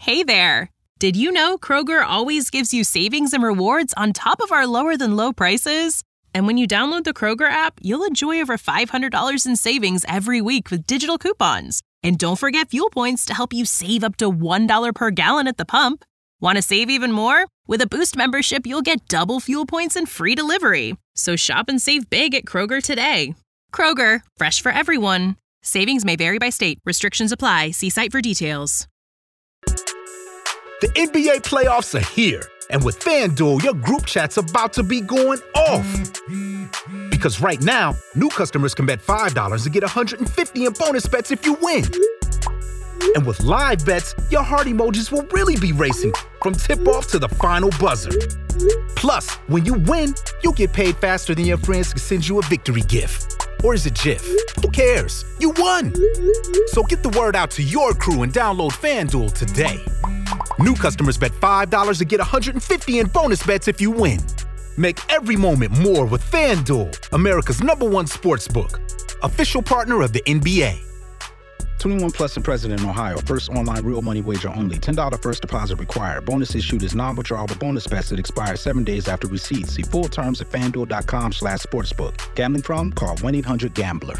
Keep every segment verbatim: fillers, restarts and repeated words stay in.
Hey there! Did you know Kroger always gives you savings and rewards on top of our lower-than-low prices? And when you download the Kroger app, you'll enjoy over five hundred dollars in savings every week with digital coupons. And don't forget fuel points to help you save up to one dollar per gallon at the pump. Want to save even more? With a Boost membership, you'll get double fuel points and free delivery. So shop and save big at Kroger today. Kroger, fresh for everyone. Savings may vary by state. Restrictions apply. See site for details. The N B A playoffs are here. And with FanDuel, your group chat's about to be going off. Because right now, new customers can bet five dollars and get one hundred fifty dollars in bonus bets if you win. And with live bets, your heart emojis will really be racing from tip-off to the final buzzer. Plus, when you win, you'll get paid faster than your friends can send you a victory gift. Or is it GIF? Who cares? You won! So get the word out to your crew and download FanDuel today. New customers bet five dollars and get one hundred fifty dollars in bonus bets if you win. Make every moment more with FanDuel, America's number one sports book. Official partner of the N B A. twenty-one plus and present in Ohio. First online real money wager only. ten dollars first deposit required. Bonus issued is non-withdrawable bonus bets that expire seven days after receipt. See full terms at FanDuel.com slash sportsbook. Gambling problem? Call one eight hundred gambler.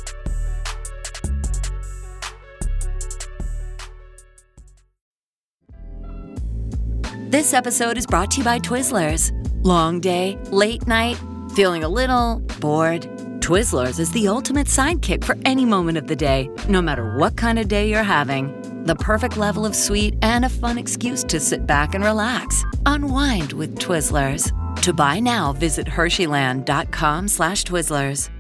This episode is brought to you by Twizzlers. Long day, late night, feeling a little bored? Twizzlers is the ultimate sidekick for any moment of the day, no matter what kind of day you're having. The perfect level of sweet and a fun excuse to sit back and relax. Unwind with Twizzlers. To buy now, visit Hersheyland.com slash Twizzlers.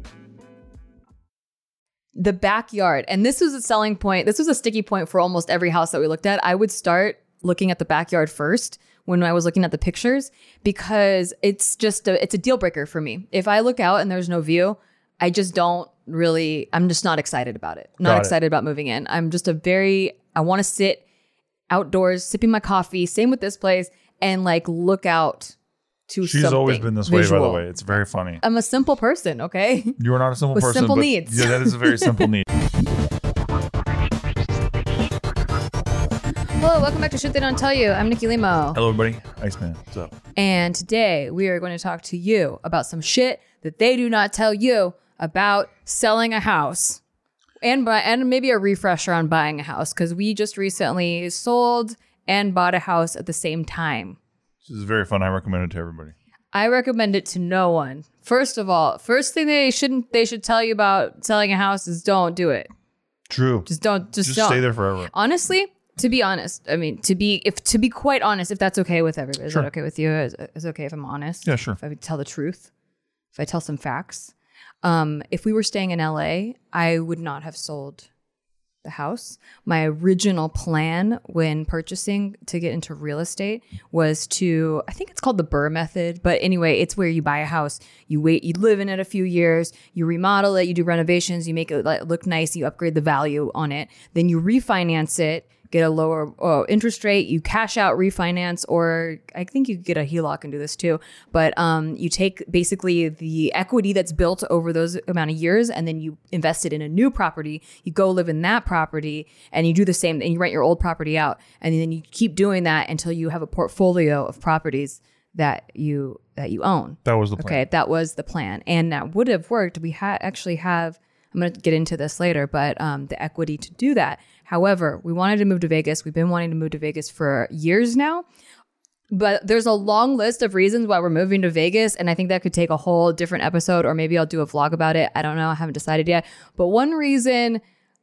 The backyard. And this was a selling point. This was a sticky point for almost every house that we looked at. I would start looking at the backyard first when I was looking at the pictures, because it's just a, it's a deal breaker for me. If I look out and there's no view, I just don't really, I'm just not excited about it. Not excited about moving in. I'm just a very, I want to sit outdoors, sipping my coffee. Same with this place, and like look out to She's something always been this visual. way, by the way. It's very funny. I'm a simple person, okay? You are not a simple With person. simple but needs. Yeah, that is a very simple need. Hello, welcome back to Shit They Don't Tell You. I'm Nikki Limo. Hello, everybody. Iceman, what's up? And today we are going to talk to you about some shit that they do not tell you about selling a house. And buy, and maybe a refresher on buying a house, because we just recently sold and bought a house at the same time. This is very fun. I recommend it to everybody. I recommend it to no one. First of all, first thing they shouldn't they should tell you about selling a house is don't do it. True. Just don't. Just, Just don't. stay there forever. Honestly, to be honest, I mean, to be if to be quite honest, if that's okay with everybody, is Sure. that okay with you? Is, is it okay if I'm honest? Yeah, sure. If I would tell the truth, if I tell some facts. Um, if we were staying in L A, I would not have sold the house. My original plan when purchasing to get into real estate was to, I think it's called the Burr method, but anyway, it's where you buy a house, you wait, you live in it a few years, you remodel it, you do renovations, you make it look nice, you upgrade the value on it, then you refinance it, get a lower oh, interest rate, you cash out, refinance, or I think you could get a H E L O C and do this too. But um, you take basically the equity that's built over those amount of years, and then you invest it in a new property. You go live in that property, and you do the same, and you rent your old property out, and then you keep doing that until you have a portfolio of properties that you that you own. That was the plan. Okay, that was the plan, and that would have worked. We ha- actually have. I'm going to get into this later, but um, the equity to do that. However, we wanted to move to Vegas. We've been wanting to move to Vegas for years now, but there's a long list of reasons why we're moving to Vegas. And I think that could take a whole different episode, or maybe I'll do a vlog about it. I don't know. I haven't decided yet. But one reason,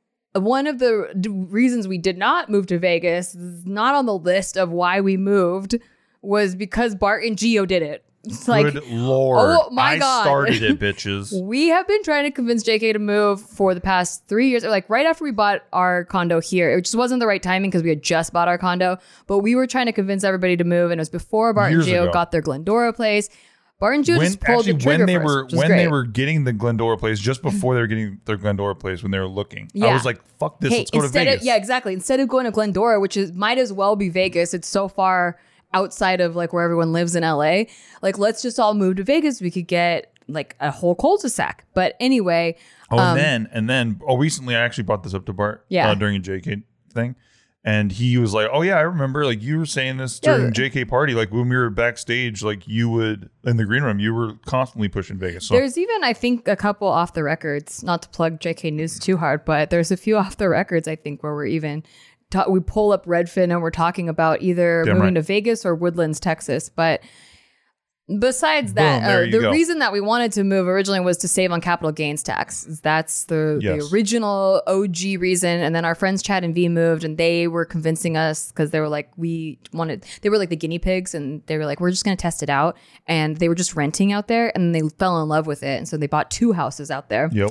one of the d- reasons we did not move to Vegas, is not on the list of why we moved, was because Bart and Gio did it. It's like, good Lord. Oh my I God. started it, bitches. We have been trying to convince J K to move for the past three years. Or like right after we bought our condo here. It just wasn't the right timing because we had just bought our condo. But we were trying to convince everybody to move. And it was before Bart Years and Gio ago. got their Glendora place. Bart and Gio When, just pulled actually, the trigger when they first, were which was when great. they were getting the Glendora place, just before they were getting their Glendora place, when they were looking, I Yeah. was like, "Fuck this, Hey, let's go to instead Vegas." Of, yeah, exactly. Instead of going to Glendora, which is might as well be Vegas. It's so far outside of like where everyone lives in L A. Like, let's just all move to Vegas. We could get like a whole cul-de-sac. But anyway. Oh, um, and then and then oh, recently I actually brought this up to Bart Yeah. uh, during a J K thing, And he was like, oh, yeah, I remember. Like, you were saying this during Yeah. J K party. Like, when we were backstage, like, you would, in the green room, you were constantly pushing Vegas. So There's even, I think, a couple off the records, not to plug J K News too hard, but there's a few off the records, I think, where we're even, ta- we pull up Redfin and we're talking about either Damn moving right. to Vegas or Woodlands, Texas. But besides that, Boom, there uh, you the go. reason that we wanted to move originally was to save on capital gains tax. That's the, Yes. the original O G reason. And then our friends Chad and V moved, and they were convincing us because they were like, we wanted, they were like the guinea pigs, and they were like, we're just going to test it out. And they were just renting out there, and they fell in love with it. And so they bought two houses out there. Yep.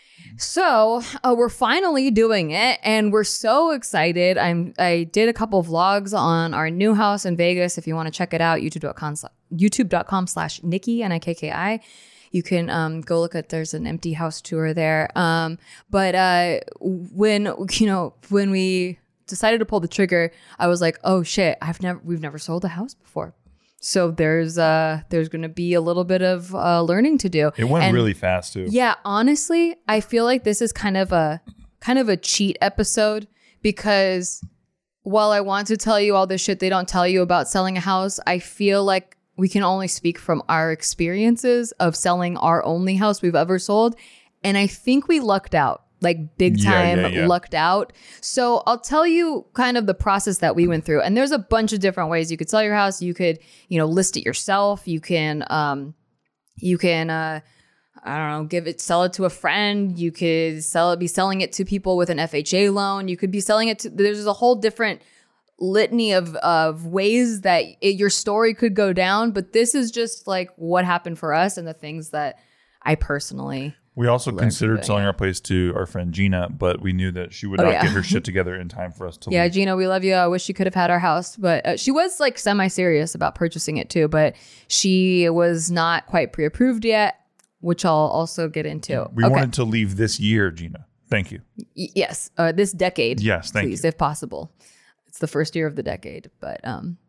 So uh, we're finally doing it, and we're so excited. I'm I did a couple vlogs on our new house in Vegas. If you want to check it out, youtube dot com youtube dot com slash Nikki N I K K I. You can um, go look at. There's an empty house tour there. Um, but uh, when you know when we decided to pull the trigger, I was like, oh shit, I've never we've never sold a house before. So there's uh there's going to be a little bit of uh, learning to do. It went And really fast, too. yeah, honestly, I feel like this is kind of a kind of a cheat episode, because while I want to tell you all this shit they don't tell you about selling a house, I feel like we can only speak from our experiences of selling our only house we've ever sold. And I think we lucked out. Like big Yeah, time yeah, yeah. lucked out. So I'll tell you kind of the process that we went through. And there's a bunch of different ways you could sell your house. You could, you know, list it yourself. You can, um, you can, uh, I don't know, give it, sell it to a friend. You could sell it, be selling it to people with an F H A loan. You could be selling it to, there's a whole different litany of, of ways that it, your story could go down. But this is just like what happened for us and the things that I personally We also Learned considered from it, selling yeah. our place to our friend Gina, but we knew that she would Oh, not yeah. get her shit together in time for us to Yeah, leave. Gina, we love you. I wish you could have had our house, but uh, she was like semi-serious about purchasing it too, but she was not quite pre-approved yet, which I'll also get into. We Okay. wanted to leave this year, Gina. Thank you. Y- yes, uh, this decade. Yes, thank please, you. if possible. It's the first year of the decade, but um,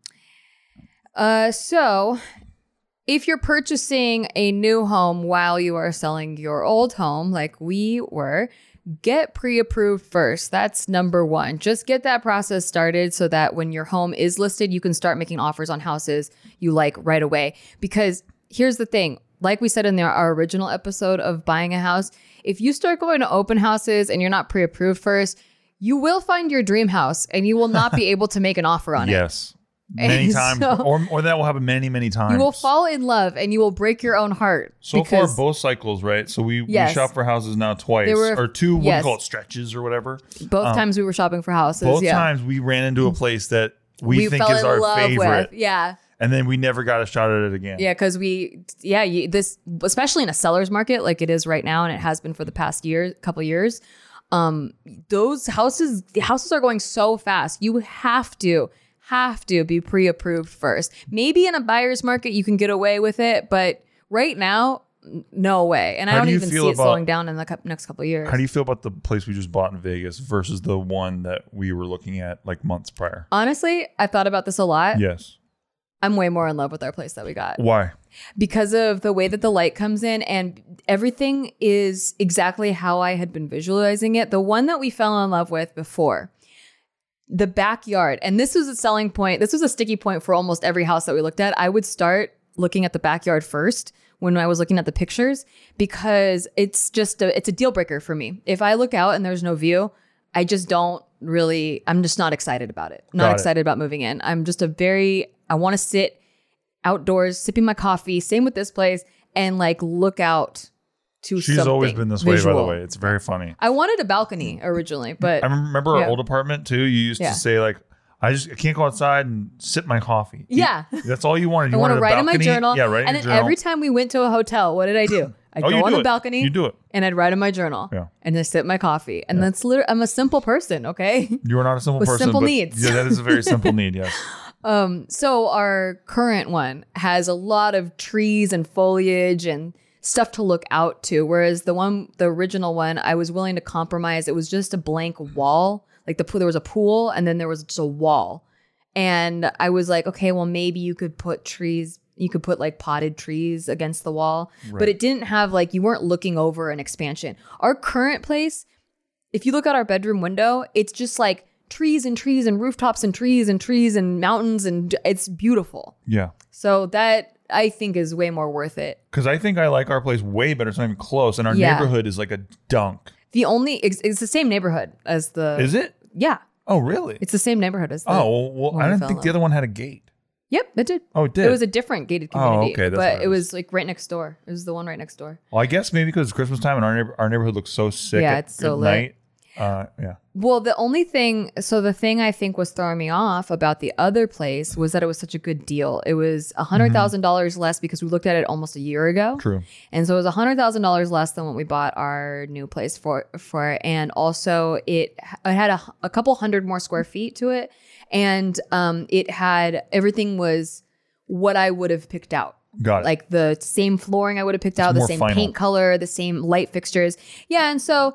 uh, so if you're purchasing a new home while you are selling your old home, like we were, get pre-approved first. That's number one. Just get that process started so that when your home is listed, you can start making offers on houses you like right away. Because here's the thing, like we said in the, our original episode of buying a house, if you start going to open houses and you're not pre-approved first, you will find your dream house and you will not be able to make an offer on it. Yes. Many And times. so- or, or that will happen many, many times. You will fall in love and you will break your own heart. So because- far, both cycles, right? So we, Yes. we shop for houses now twice. There were- or two, what yes. do you call it, stretches or whatever. both um, times we were shopping for houses. Both yeah. times we ran into a place that we, think fell is in our love favorite. with. Yeah. And then we never got a shot at it again. Yeah, because we, yeah, you, this, especially in a seller's market like it is right now, and it has been for the past year, couple years, um, those houses, the houses are going so fast. You have to, have to be pre-approved first. Maybe in a buyer's market you can get away with it, but right now, n- no way. And I How don't do you even see feel it about- slowing down in the cou- next couple of years. How do you feel about the place we just bought in Vegas versus the one that we were looking at like months prior? Honestly, I thought about this a lot. Yes. I'm way more in love with our place that we got. Why? Because of the way that the light comes in and everything is exactly how I had been visualizing it. The one that we fell in love with before, the backyard. And this was a selling point. This was a sticky point for almost every house that we looked at. I would start looking at the backyard first when I was looking at the pictures, because it's just a, it's a deal breaker for me. If I look out and there's no view, I just don't really, I'm just not excited about it. I'm not Got it. excited about moving in. I'm just a very, I want to sit outdoors, sipping my coffee. Same with this place, and like look out to She's something always been this way, by visual. the way. It's very funny. I wanted a balcony originally, but I remember our Yeah. old apartment too. You used Yeah. to say like, I just I can't go outside and sip my coffee. You- Yeah. That's all you wanted. You I want wanted to a write in my balcony. journal. Yeah, right. And then every time we went to a hotel, what did I do? I'd Oh, go you on do the it. balcony. You do it. And I'd write in my journal. Yeah. And then sip my coffee. And that's literally, I'm a simple person, okay? You are not a simple With person. simple but needs. Yeah, that is a very simple need. Yes. Um, so our current one has a lot of trees and foliage and stuff to look out to. Whereas the one, the original one, I was willing to compromise. It was just a blank wall. Like the pool, there was a pool and then there was just a wall. And I was like, okay, well, maybe you could put trees, you could put like potted trees against the wall, Right. but it didn't have like, you weren't looking over an expansion. Our current place, if you look out our bedroom window, it's just like trees and trees and rooftops and trees and trees and mountains, and it's beautiful. Yeah. So that I think is way more worth it. Because I think I like our place way better. It's not even close. And our Yeah. neighborhood is like a dunk. The only, it's, it's the same neighborhood as the. Is it? Yeah. Oh, really? It's the same neighborhood as the. Oh, well, well one I we didn't fell think in the love. other one had a gate. Yep, it did. Oh, it did? It was a different gated community. Oh, okay, that's but what it it was was. like right next door. It was the one right next door. Well, I guess maybe because it's Christmas time and our neighbor, our neighborhood looks so sick Yeah, at, it's so at lit. night. Uh, yeah. Well, the only thing, so the thing I think was throwing me off about the other place was that it was such a good deal. It was one hundred thousand dollars Mm-hmm. less because we looked at it almost a year ago. True. And so it was one hundred thousand dollars less than what we bought our new place for. for and also it, it had a, a couple hundred more square feet to it. And um, it had, everything was what I would have picked out. Got it. Like the same flooring I would have picked out, the more same final. paint color, the same light fixtures. Yeah, and so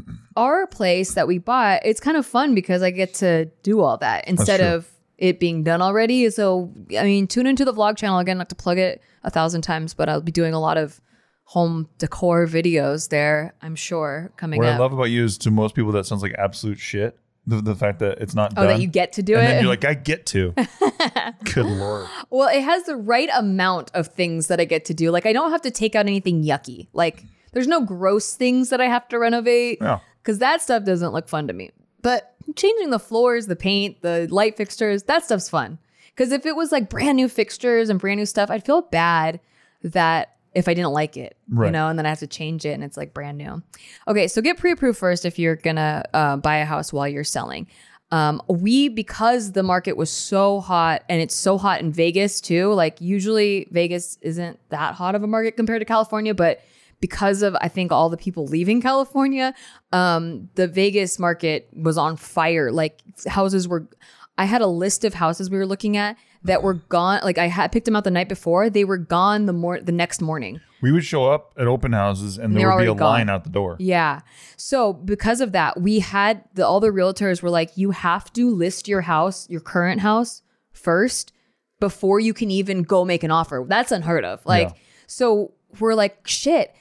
our place that we bought, it's kind of fun because I get to do all that instead true. of it being done already. So, I mean, tune into the vlog channel again, not to plug it a thousand times, but I'll be doing a lot of home decor videos there, I'm sure, coming What up. I love about you is to most people that sounds like absolute shit. The, the fact that it's not oh, done. that you get to do and it? then you're like, I get to. Good Lord. Well, it has the right amount of things that I get to do. Like, I don't have to take out anything yucky. Like, there's no gross things that I have to renovate. Yeah. Because that stuff doesn't look fun to me. But changing the floors, the paint, the light fixtures, that stuff's fun. Because if it was like brand new fixtures and brand new stuff, I'd feel bad that if I didn't like it, you Right. know, and then I have to change it and it's like brand new. Okay, so get pre-approved first if you're gonna uh, buy a house while you're selling. Um, we, because the market was so hot and it's so hot in Vegas too, like usually Vegas isn't that hot of a market compared to California, but because of, I think, all the people leaving California, um, the Vegas market was on fire. Like houses were, I had a list of houses we were looking at that were gone. Like I had picked them out the night before. They were gone the mor- the next morning. We would show up at open houses and They're there would be a already line gone. out the door. Yeah. So because of that, we had the, all the realtors were like, you have to list your house, your current house first before you can even go make an offer. That's unheard of. Like, Yeah. so we're like, shit.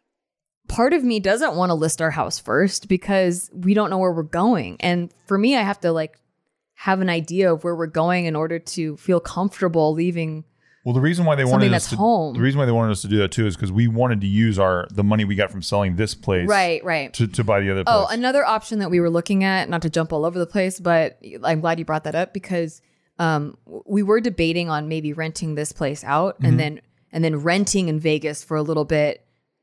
Part of me doesn't want to list our house first because we don't know where we're going. And for me, I have to like have an idea of where we're going in order to feel comfortable leaving. Well, the reason why they Something wanted that's us to home. the reason why they wanted us to do that too is because we wanted to use our the money we got from selling this place Right, right. to, to buy the other place. Oh, another option that we were looking at, not to jump all over the place, but I'm glad you brought that up because um, we were debating on maybe renting this place out Mm-hmm. and then and then renting in Vegas for a little bit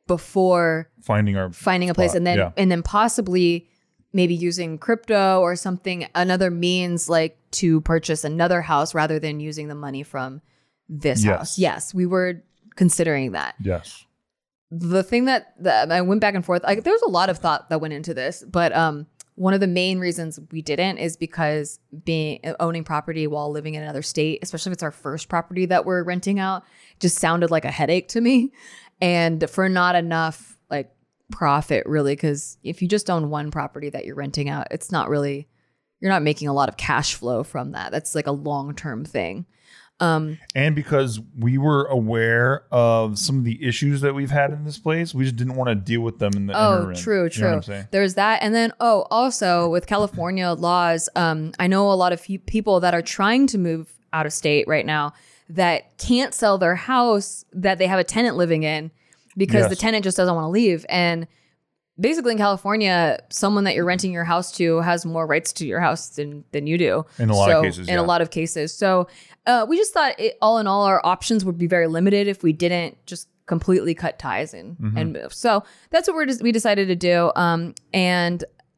before finding our finding a place, spot. and then Yeah. and then possibly maybe using crypto or something, another means like to purchase another house rather than using the money from this Yes. house. Yes, we were considering that. Yes. The thing that, that I went back and forth, like there was a lot of thought that went into this, but um, one of the main reasons we didn't is because being owning property while living in another state, especially if it's our first property that we're renting out, just sounded like a headache to me, and for not enough like profit really, because if you just own one property that you're renting out, it's not really, you're not making a lot of cash flow from that. That's like a long-term thing. Um, And because we were aware of some of the issues that we've had in this place, we just didn't want to deal with them in the Oh, interim. true, You know true. what I'm saying? There's that. And then, oh, also with California laws, um, I know a lot of fe- people that are trying to move out of state right now that can't sell their house that they have a tenant living in because Yes. the tenant just doesn't want to leave. And basically in California, someone that you're renting your house to has more rights to your house than, than you do. In a lot of So- cases, In yeah. a lot of cases. So uh, we just thought it, all in all, our options would be very limited if we didn't just completely cut ties and, Mm-hmm. and move. So that's what we're just, we decided to do. Um, and,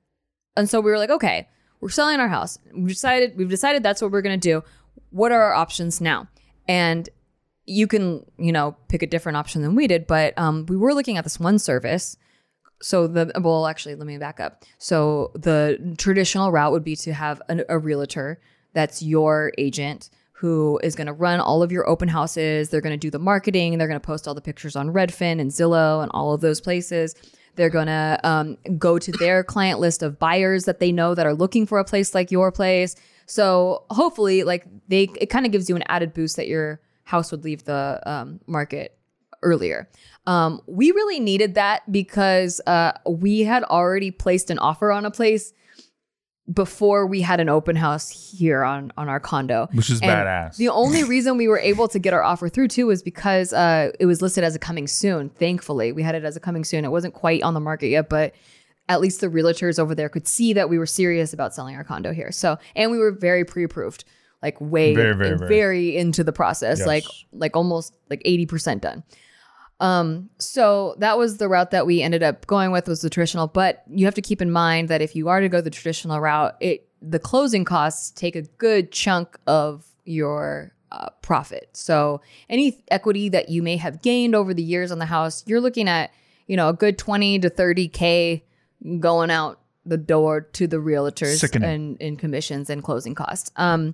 and so we were like, okay, we're selling our house. We've decided, we've decided that's what we're going to do. What are our options now? And you can, you know, pick a different option than we did, but um, we were looking at this one service. So the, well, actually, let me back up. So the traditional route would be to have an, a realtor that's your agent who is going to run all of your open houses. They're going to do the marketing. They're going to post all the pictures on Redfin and Zillow and all of those places. They're going to um, go to their client list of buyers that they know that are looking for a place like your place. So hopefully, like they, it kind of gives you an added boost that your house would leave the um, market earlier. Um, we really needed that because uh, we had already placed an offer on a place before we had an open house here on, on our condo. Which is And badass. The only reason we were able to get our offer through too was because uh, it was listed as a coming soon. Thankfully, we had it as a coming soon. It wasn't quite on the market yet, but at least the realtors over there could see that we were serious about selling our condo here. So, and we were very pre-approved, like way, Very, very, very, very. into the process, Yes. like, like almost like eighty percent done. Um, so that was the route that we ended up going with, was the traditional, but you have to keep in mind that if you are to go the traditional route, it, the closing costs take a good chunk of your uh, profit. So any equity that you may have gained over the years on the house, you're looking at, you know, a good twenty to thirty K going out the door to the realtors and in commissions and closing costs. Um,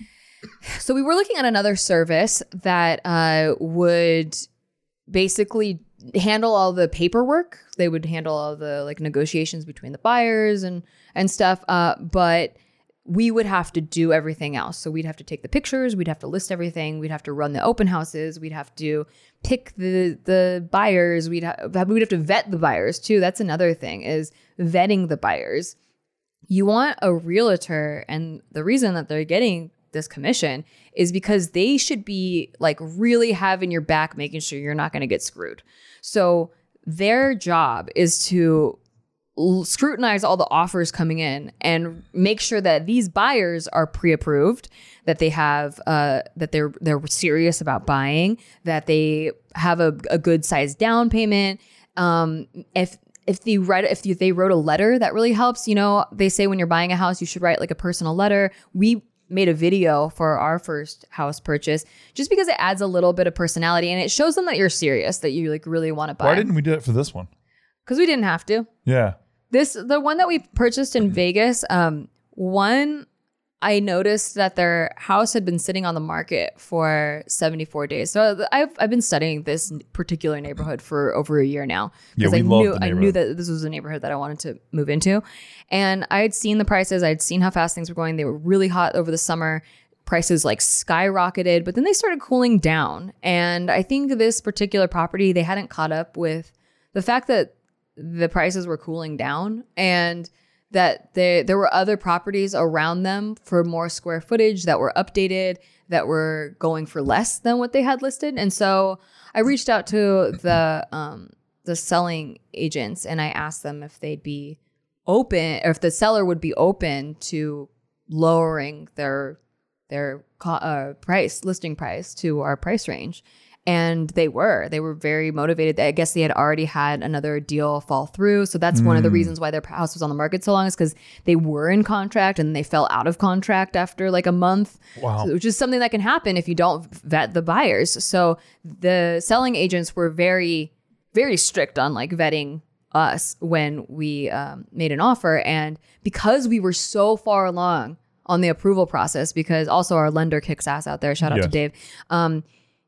so we were looking at another service that uh, would basically handle all the paperwork. They would handle all the like negotiations between the buyers and and stuff. Uh, but we would have to do everything else. So we'd have to take the pictures, we'd have to list everything, we'd have to run the open houses, we'd have to pick the the buyers, we'd have we'd have to vet the buyers too. That's another thing, is vetting the buyers. You want a realtor, and the reason that they're getting this commission is because they should be like really having your back, making sure you're not going to get screwed. So their job is to l- scrutinize all the offers coming in and make sure that these buyers are pre-approved, that they have uh, that they're they're serious about buying, that they have a, a good sized down payment. Um, if If they write, if you, they wrote a letter, that really helps. You know, they say when you're buying a house, you should write like a personal letter. We made a video for our first house purchase just because it adds a little bit of personality and it shows them that you're serious, that you like really want to buy. Why didn't we do it for this one? Because we didn't have to. Yeah. This, the one that we purchased in Vegas, um, one, I noticed that their house had been sitting on the market for seventy-four days. So I've I've been studying this particular neighborhood for over a year now, because Yeah, we I love knew the I knew neighborhood. that this was a neighborhood that I wanted to move into, and I had seen the prices. I had seen how fast things were going. They were really hot over the summer. Prices like skyrocketed, but then they started cooling down. And I think this particular property, they hadn't caught up with the fact that the prices were cooling down, and that there there were other properties around them for more square footage that were updated, that were going for less than what they had listed. And so I reached out to the um, the selling agents and I asked them if they'd be open, or if the seller would be open to lowering their their co- uh, price, listing price to our price range. And they were, they were very motivated. I guess they had already had another deal fall through. So that's mm. one of the reasons why their house was on the market so long, is because they were in contract and they fell out of contract after like a month. Wow. So, which is something that can happen if you don't vet the buyers. So the selling agents were very, very strict on like vetting us when we um, made an offer. And because we were so far along on the approval process, because also our lender kicks ass out there. Shout out yes. to Dave. Um,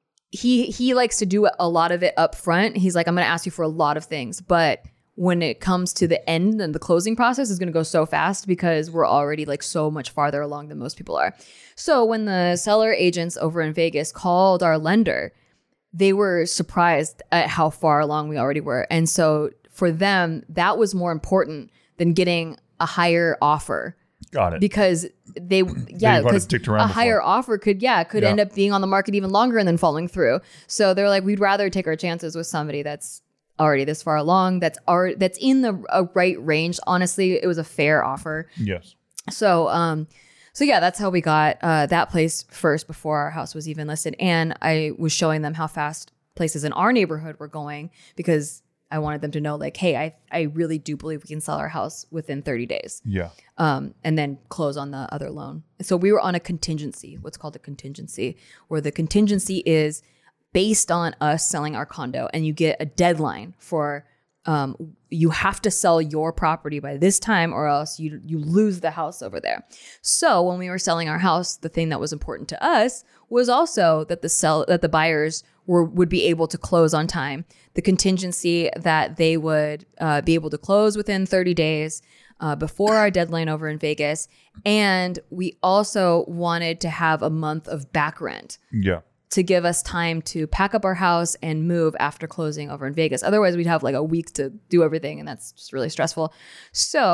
He he likes to do a lot of it up front. He's like, I'm going to ask you for a lot of things. But when it comes to the end and the closing process is going to go so fast because we're already like so much farther along than most people are. So when the seller agents over in Vegas called our lender, they were surprised at how far along we already were. And so for them, that was more important than getting a higher offer. Got it. Because they, yeah, because a higher offer could, yeah, could yeah. end up being on the market even longer and then falling through. So they're like, we'd rather take our chances with somebody that's already this far along, that's already, that's in the a right range. Honestly, it was a fair offer. Yes. So, um, so yeah, that's how we got uh, that place first before our house was even listed. And I was showing them how fast places in our neighborhood were going, because I wanted them to know, like, hey, I I really do believe we can sell our house within thirty days. Yeah. Um, and then close on the other loan. So we were on a contingency, what's called a contingency, where the contingency is based on us selling our condo, and you get a deadline for um, you have to sell your property by this time, or else you you lose the house over there. So when we were selling our house, the thing that was important to us was also that the sell that the buyers were would be able to close on time. The contingency that they would uh, be able to close within thirty days uh, before our deadline over in Vegas. And we also wanted to have a month of back rent. Yeah. To give us time to pack up our house and move after closing over in Vegas. Otherwise, we'd have like a week to do everything, and that's just really stressful. So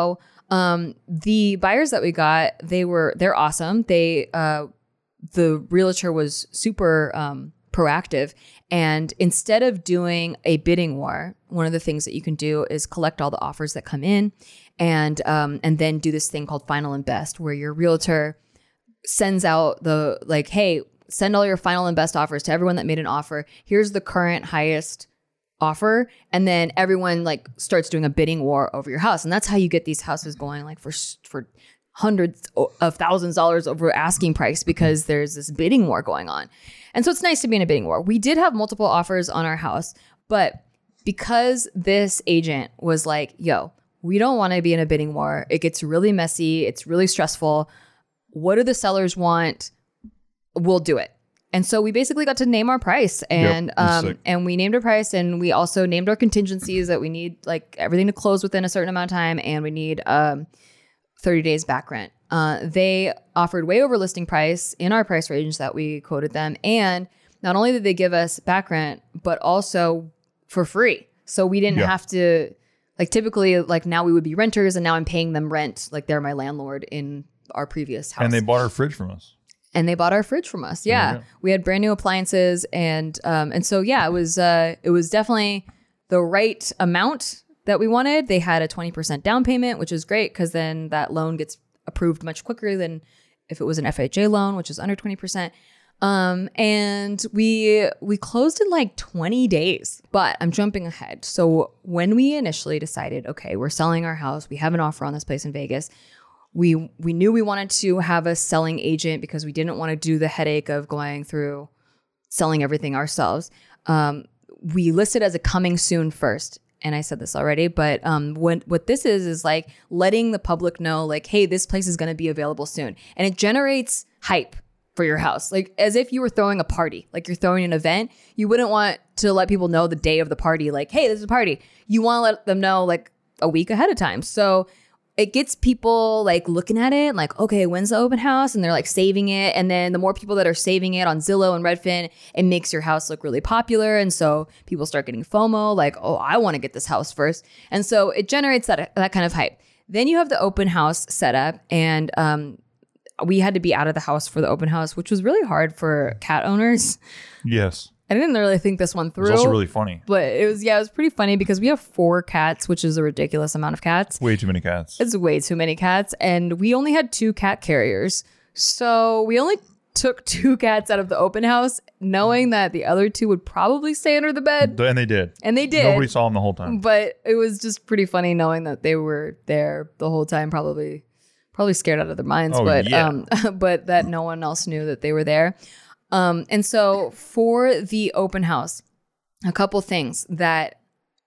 Um, the buyers that we got, they were, they're awesome. They, uh, the realtor was super, um, proactive. And instead of doing a bidding war, one of the things that you can do is collect all the offers that come in and, um, and then do this thing called final and best, where your realtor sends out the, like, hey, send all your final and best offers to everyone that made an offer. Here's the current highest offer, and then everyone like starts doing a bidding war over your house, and that's how you get these houses going like for for hundreds of thousands of dollars over asking price, because there's this bidding war going on. And so it's nice to be in a bidding war. We did have multiple offers on our house, but because this agent was like, yo, we don't want to be in a bidding war, it gets really messy, it's really stressful, what do the sellers want, we'll do it. And so we basically got to name our price, and yep, um, and we named our price, and we also named our contingencies that we need like everything to close within a certain amount of time, and we need um, thirty days back rent. Uh, they offered way over listing price in our price range that we quoted them, and not only did they give us back rent, but also for free. So we didn't yeah. have to like typically like now we would be renters, and now I'm paying them rent like they're my landlord in our previous house. And they bought our fridge from us. And they bought our fridge from us. Yeah. yeah. We had brand new appliances. And um, and so, yeah, it was uh, it was definitely the right amount that we wanted. They had a twenty percent down payment, which is great because then that loan gets approved much quicker than if it was an F H A loan, which is under twenty percent. Um, and we we closed in like twenty days. But I'm jumping ahead. So when we initially decided, okay, we're selling our house, we have an offer on this place in Vegas, We we knew we wanted to have a selling agent because we didn't want to do the headache of going through selling everything ourselves. Um, we listed as a coming soon first. And I said this already, but um, what, what this is, is like letting the public know like, hey, this place is going to be available soon. And it generates hype for your house. Like as if you were throwing a party, like you're throwing an event. You wouldn't want to let people know the day of the party, like, hey, this is a party. You want to let them know like a week ahead of time. So it gets people like looking at it like, okay, when's the open house? And they're like saving it. And then the more people that are saving it on Zillow and Redfin, it makes your house look really popular. And so people start getting FOMO, like, oh, I want to get this house first. And so it generates that that kind of hype. Then you have the open house set up, and um, we had to be out of the house for the open house, which was really hard for cat owners. Yes. I didn't really think this one through. It was also really funny. But it was, yeah, it was pretty funny because we have four cats, which is a ridiculous amount of cats. Way too many cats. It's way too many cats. And we only had two cat carriers. So we only took two cats out of the open house, knowing that the other two would probably stay under the bed. And they did. And they did. Nobody saw them the whole time. But it was just pretty funny knowing that they were there the whole time, probably probably scared out of their minds. Oh, but yeah. um, but that no one else knew that they were there. Um, and so for the open house, a couple things that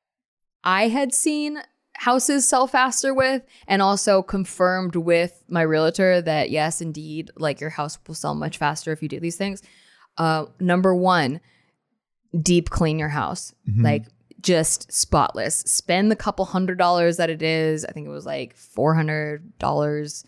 I had seen houses sell faster with, and also confirmed with my realtor that yes, indeed, like your house will sell much faster if you do these things. Uh, number one, deep clean your house, mm-hmm. like just spotless. Spend the couple hundred dollars that it is. I think it was like four hundred dollars.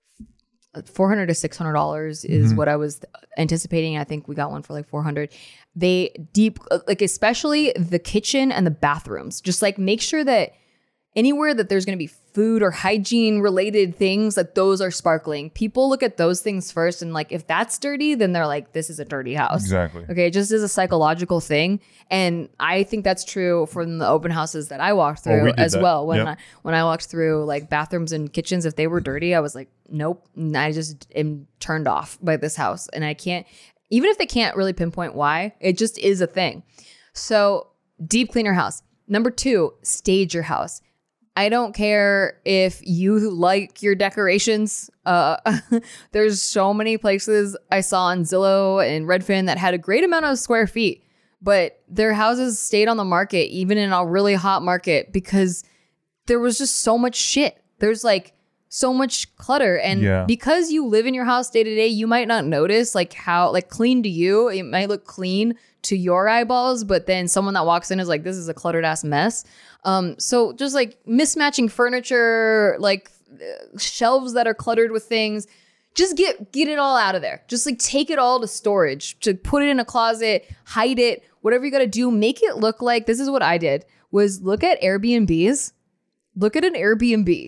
four hundred to six hundred dollars is mm-hmm. what I was anticipating. I think we got one for like four hundred. They deep, like especially the kitchen and the bathrooms. Just like make sure that anywhere that there's going to be food or hygiene related things, that those are sparkling. People look at those things first, and like if that's dirty, then they're like, this is a dirty house. Exactly. Okay, it just is a psychological thing, and I think that's true from the open houses that I walked through oh, we as that. well. When yep. I, when I walked through like bathrooms and kitchens, if they were dirty, I was like, nope. And I just am turned off by this house, and I can't. Even if they can't really pinpoint why, it just is a thing. So deep clean your house. Number two, stage your house. I don't care if you like your decorations. Uh, there's so many places I saw on Zillow and Redfin that had a great amount of square feet, but their houses stayed on the market, even in a really hot market, because there was just so much shit. There's like so much clutter. And yeah. because you live in your house day to day, you might not notice like how like clean to you. It might look clean to your eyeballs, but then someone that walks in is like, this is a cluttered ass mess. Um, so just like mismatching furniture, like uh, shelves that are cluttered with things, just get, get it all out of there. Just like take it all to storage, to put it in a closet, hide it, whatever you got to do, make it look like, this is what I did, was look at Airbnbs, look at an Airbnb,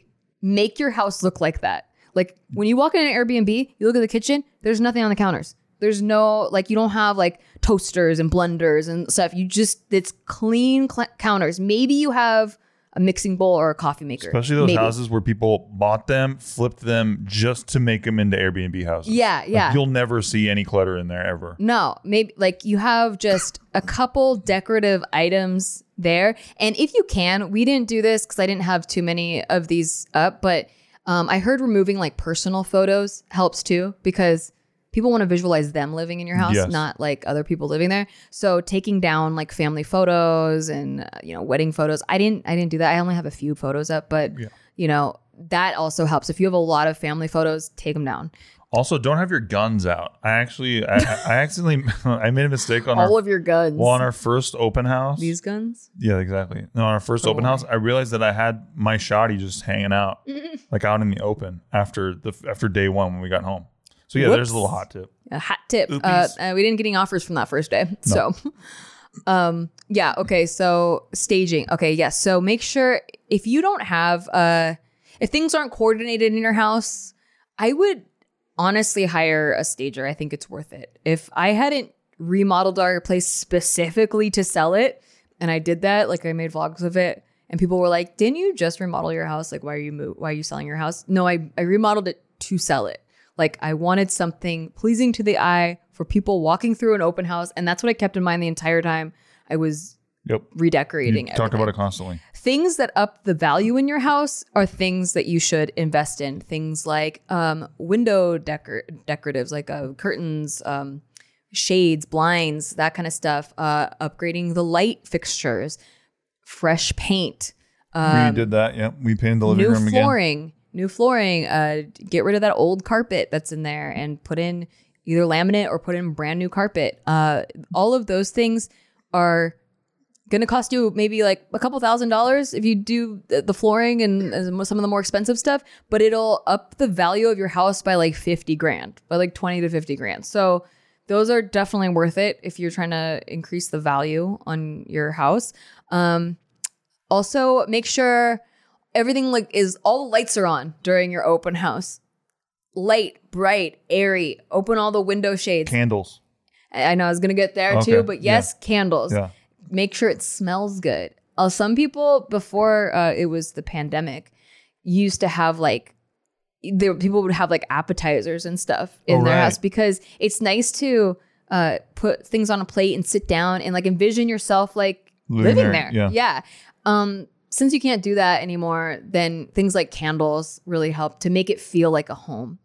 make your house look like that. Like when you walk in an Airbnb, you look at the kitchen, there's nothing on the counters. There's no, like, you don't have like toasters and blenders and stuff. You just, it's clean cl- counters. Maybe you have a mixing bowl or a coffee maker. Especially those Maybe. houses where people bought them, flipped them just to make them into Airbnb houses. Yeah, Like, yeah. you'll never see any clutter in there ever. No, maybe like you have just a couple decorative items there. And if you can, we didn't do this because I didn't have too many of these up, but um, I heard removing like personal photos helps too, because people want to visualize them living in your house, Yes. not like other people living there. So taking down like family photos and uh, you know, wedding photos. I didn't I didn't do that. I only have a few photos up, but Yeah. you know, that also helps. If you have a lot of family photos, take them down. Also, don't have your guns out. I actually, I, I accidentally, I made a mistake on All our, of your guns. well, on our first open house. These guns? Yeah, exactly. No, on our first Oh, open house, I realized that I had my shoddy just hanging out, like out in the open after the after day one when we got home. So yeah, there's a little hot tip. A hot tip. Uh, Oopies. uh, we didn't get any offers from that first day. So, um, yeah. Okay. So staging. Okay. Yes. So make sure if you don't have, uh, if things aren't coordinated in your house, I would honestly hire a stager. I think it's worth it. If I hadn't remodeled our place specifically to sell it, and I did that, like I made vlogs of it, and people were like, "Didn't you just remodel your house? Like, why are you mo- why are you selling your house?" No, I I remodeled it to sell it. Like I wanted something pleasing to the eye for people walking through an open house. And that's what I kept in mind the entire time I was Yep. redecorating You it. talked about it constantly. Things that up the value in your house are things that you should invest in. Things like um, window decor- decoratives, like uh, curtains, um, shades, blinds, that kind of stuff. Uh, upgrading the light fixtures, fresh paint, we did that. Yep. We painted the living new room again. flooring. New flooring, uh, get rid of that old carpet that's in there and put in either laminate or put in brand new carpet. Uh, all of those things are going to cost you maybe like a couple thousand dollars if you do the the flooring and, and some of the more expensive stuff, but it'll up the value of your house by like fifty grand, by like twenty to fifty grand. So those are definitely worth it if you're trying to increase the value on your house. Um, also, make sure everything like is all the lights are on during your open house. Light, bright, airy. Open all the window shades. Candles. I know I was gonna get there Okay, too, but yes, yeah. candles. Yeah. Make sure it smells good. Uh, some people before uh, it was the pandemic used to have like there people would have like appetizers and stuff in Oh, their right. house because it's nice to uh, put things on a plate and sit down and like envision yourself like Living living, there, there. yeah. Yeah. Um, since you can't do that anymore, then things like candles really help to make it feel like a home.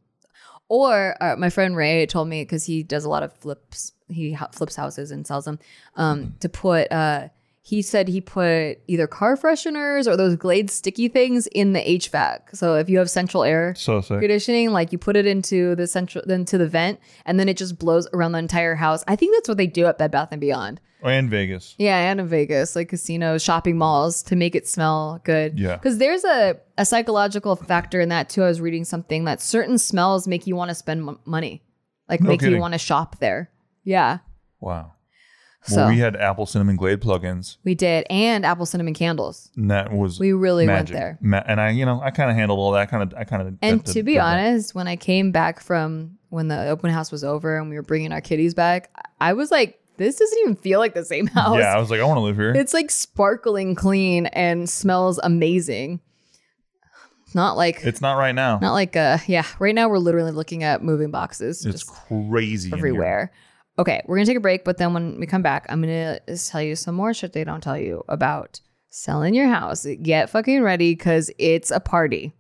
Or uh, my friend Ray told me, because he does a lot of flips, he ha- flips houses and sells them, um, to put, uh, he said he put either car fresheners or those Glade sticky things in the H V A C. So if you have central air So sick. conditioning, like you put it into the central, into the vent, and then it just blows around the entire house. I think that's what they do at Bed Bath and Beyond. And Vegas. Yeah, and in Vegas, like casinos, shopping malls, to make it smell good. Yeah. Because there's a, a psychological factor in that too. I was reading something that certain smells make you want to spend m- money, like No make kidding. you want to shop there. Yeah, Wow. So- Well, we had apple cinnamon Glade plugins, we did. And apple cinnamon candles. and that was We really went magic. there. Ma- and I, you know, I kind of handled all that. Kind of, I kind of. And to be honest, when I came back from when the open house was over and we were bringing our kitties back, I was like, this doesn't even feel like the same house. yeah, I was like, I want to live here. It's like sparkling clean and smells amazing. Not like It's not right now. Not like, uh, yeah, right now we're literally looking at moving boxes It's just crazy in here. everywhere. Okay, we're going to take a break, but then when we come back, I'm going to tell you some more shit they don't tell you about selling your house. Get fucking ready because it's a party.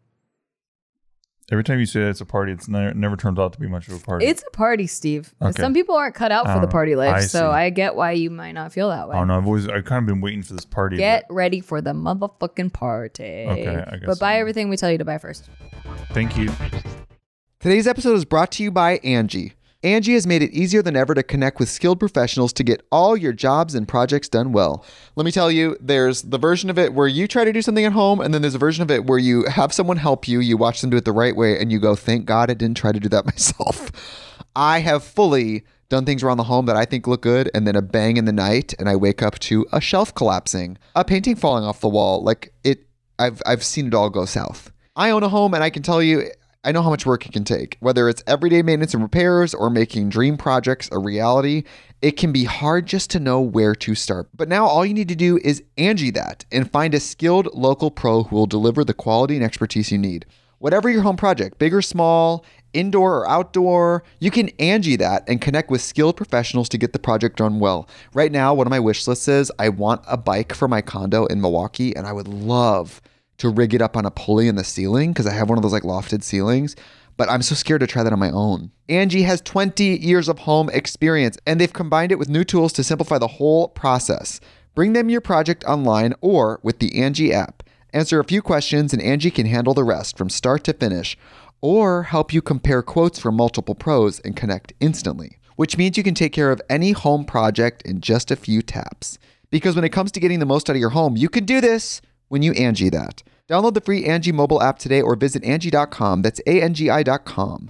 Every time you say it's a party, it's never, never turns out to be much of a party. It's a party, Steve. Okay. Some people aren't cut out I for the don't party know. life, I so see. I get why you might not feel that way. I don't know. I've always, I've kind of been waiting for this party. Get ready for the motherfucking party. Okay, I guess But buy so. everything we tell you to buy first. but thank you. Today's episode is brought to you by Angie. Angie has made it easier than ever to connect with skilled professionals to get all your jobs and projects done well. Let me tell you, there's the version of it where you try to do something at home, and then there's a version of it where you have someone help you, you watch them do it the right way, and you go, thank God I didn't try to do that myself. I have fully done things around the home that I think look good, and then a bang in the night, and I wake up to a shelf collapsing, a painting falling off the wall. Like it, I've I've seen it all go south. I own a home and I can tell you, I know how much work it can take. Whether it's everyday maintenance and repairs or making dream projects a reality, it can be hard just to know where to start. But now all you need to do is Angie that and find a skilled local pro who will deliver the quality and expertise you need. Whatever your home project, big or small, indoor or outdoor, you can Angie that and connect with skilled professionals to get the project done well. Right now, one of my wish lists is I want a bike for my condo in Milwaukee, and I would love to rig it up on a pulley in the ceiling because I have one of those like lofted ceilings, but I'm so scared to try that on my own. Angie has twenty years of home experience, and they've combined it with new tools to simplify the whole process. Bring them your project online or with the Angie app. Answer a few questions and Angie can handle the rest from start to finish, or help you compare quotes from multiple pros and connect instantly, which means you can take care of any home project in just a few taps. Because when it comes to getting the most out of your home, you can do this when you Angie that. Download the free Angie mobile app today or visit Angie dot com. That's A N G I dot com.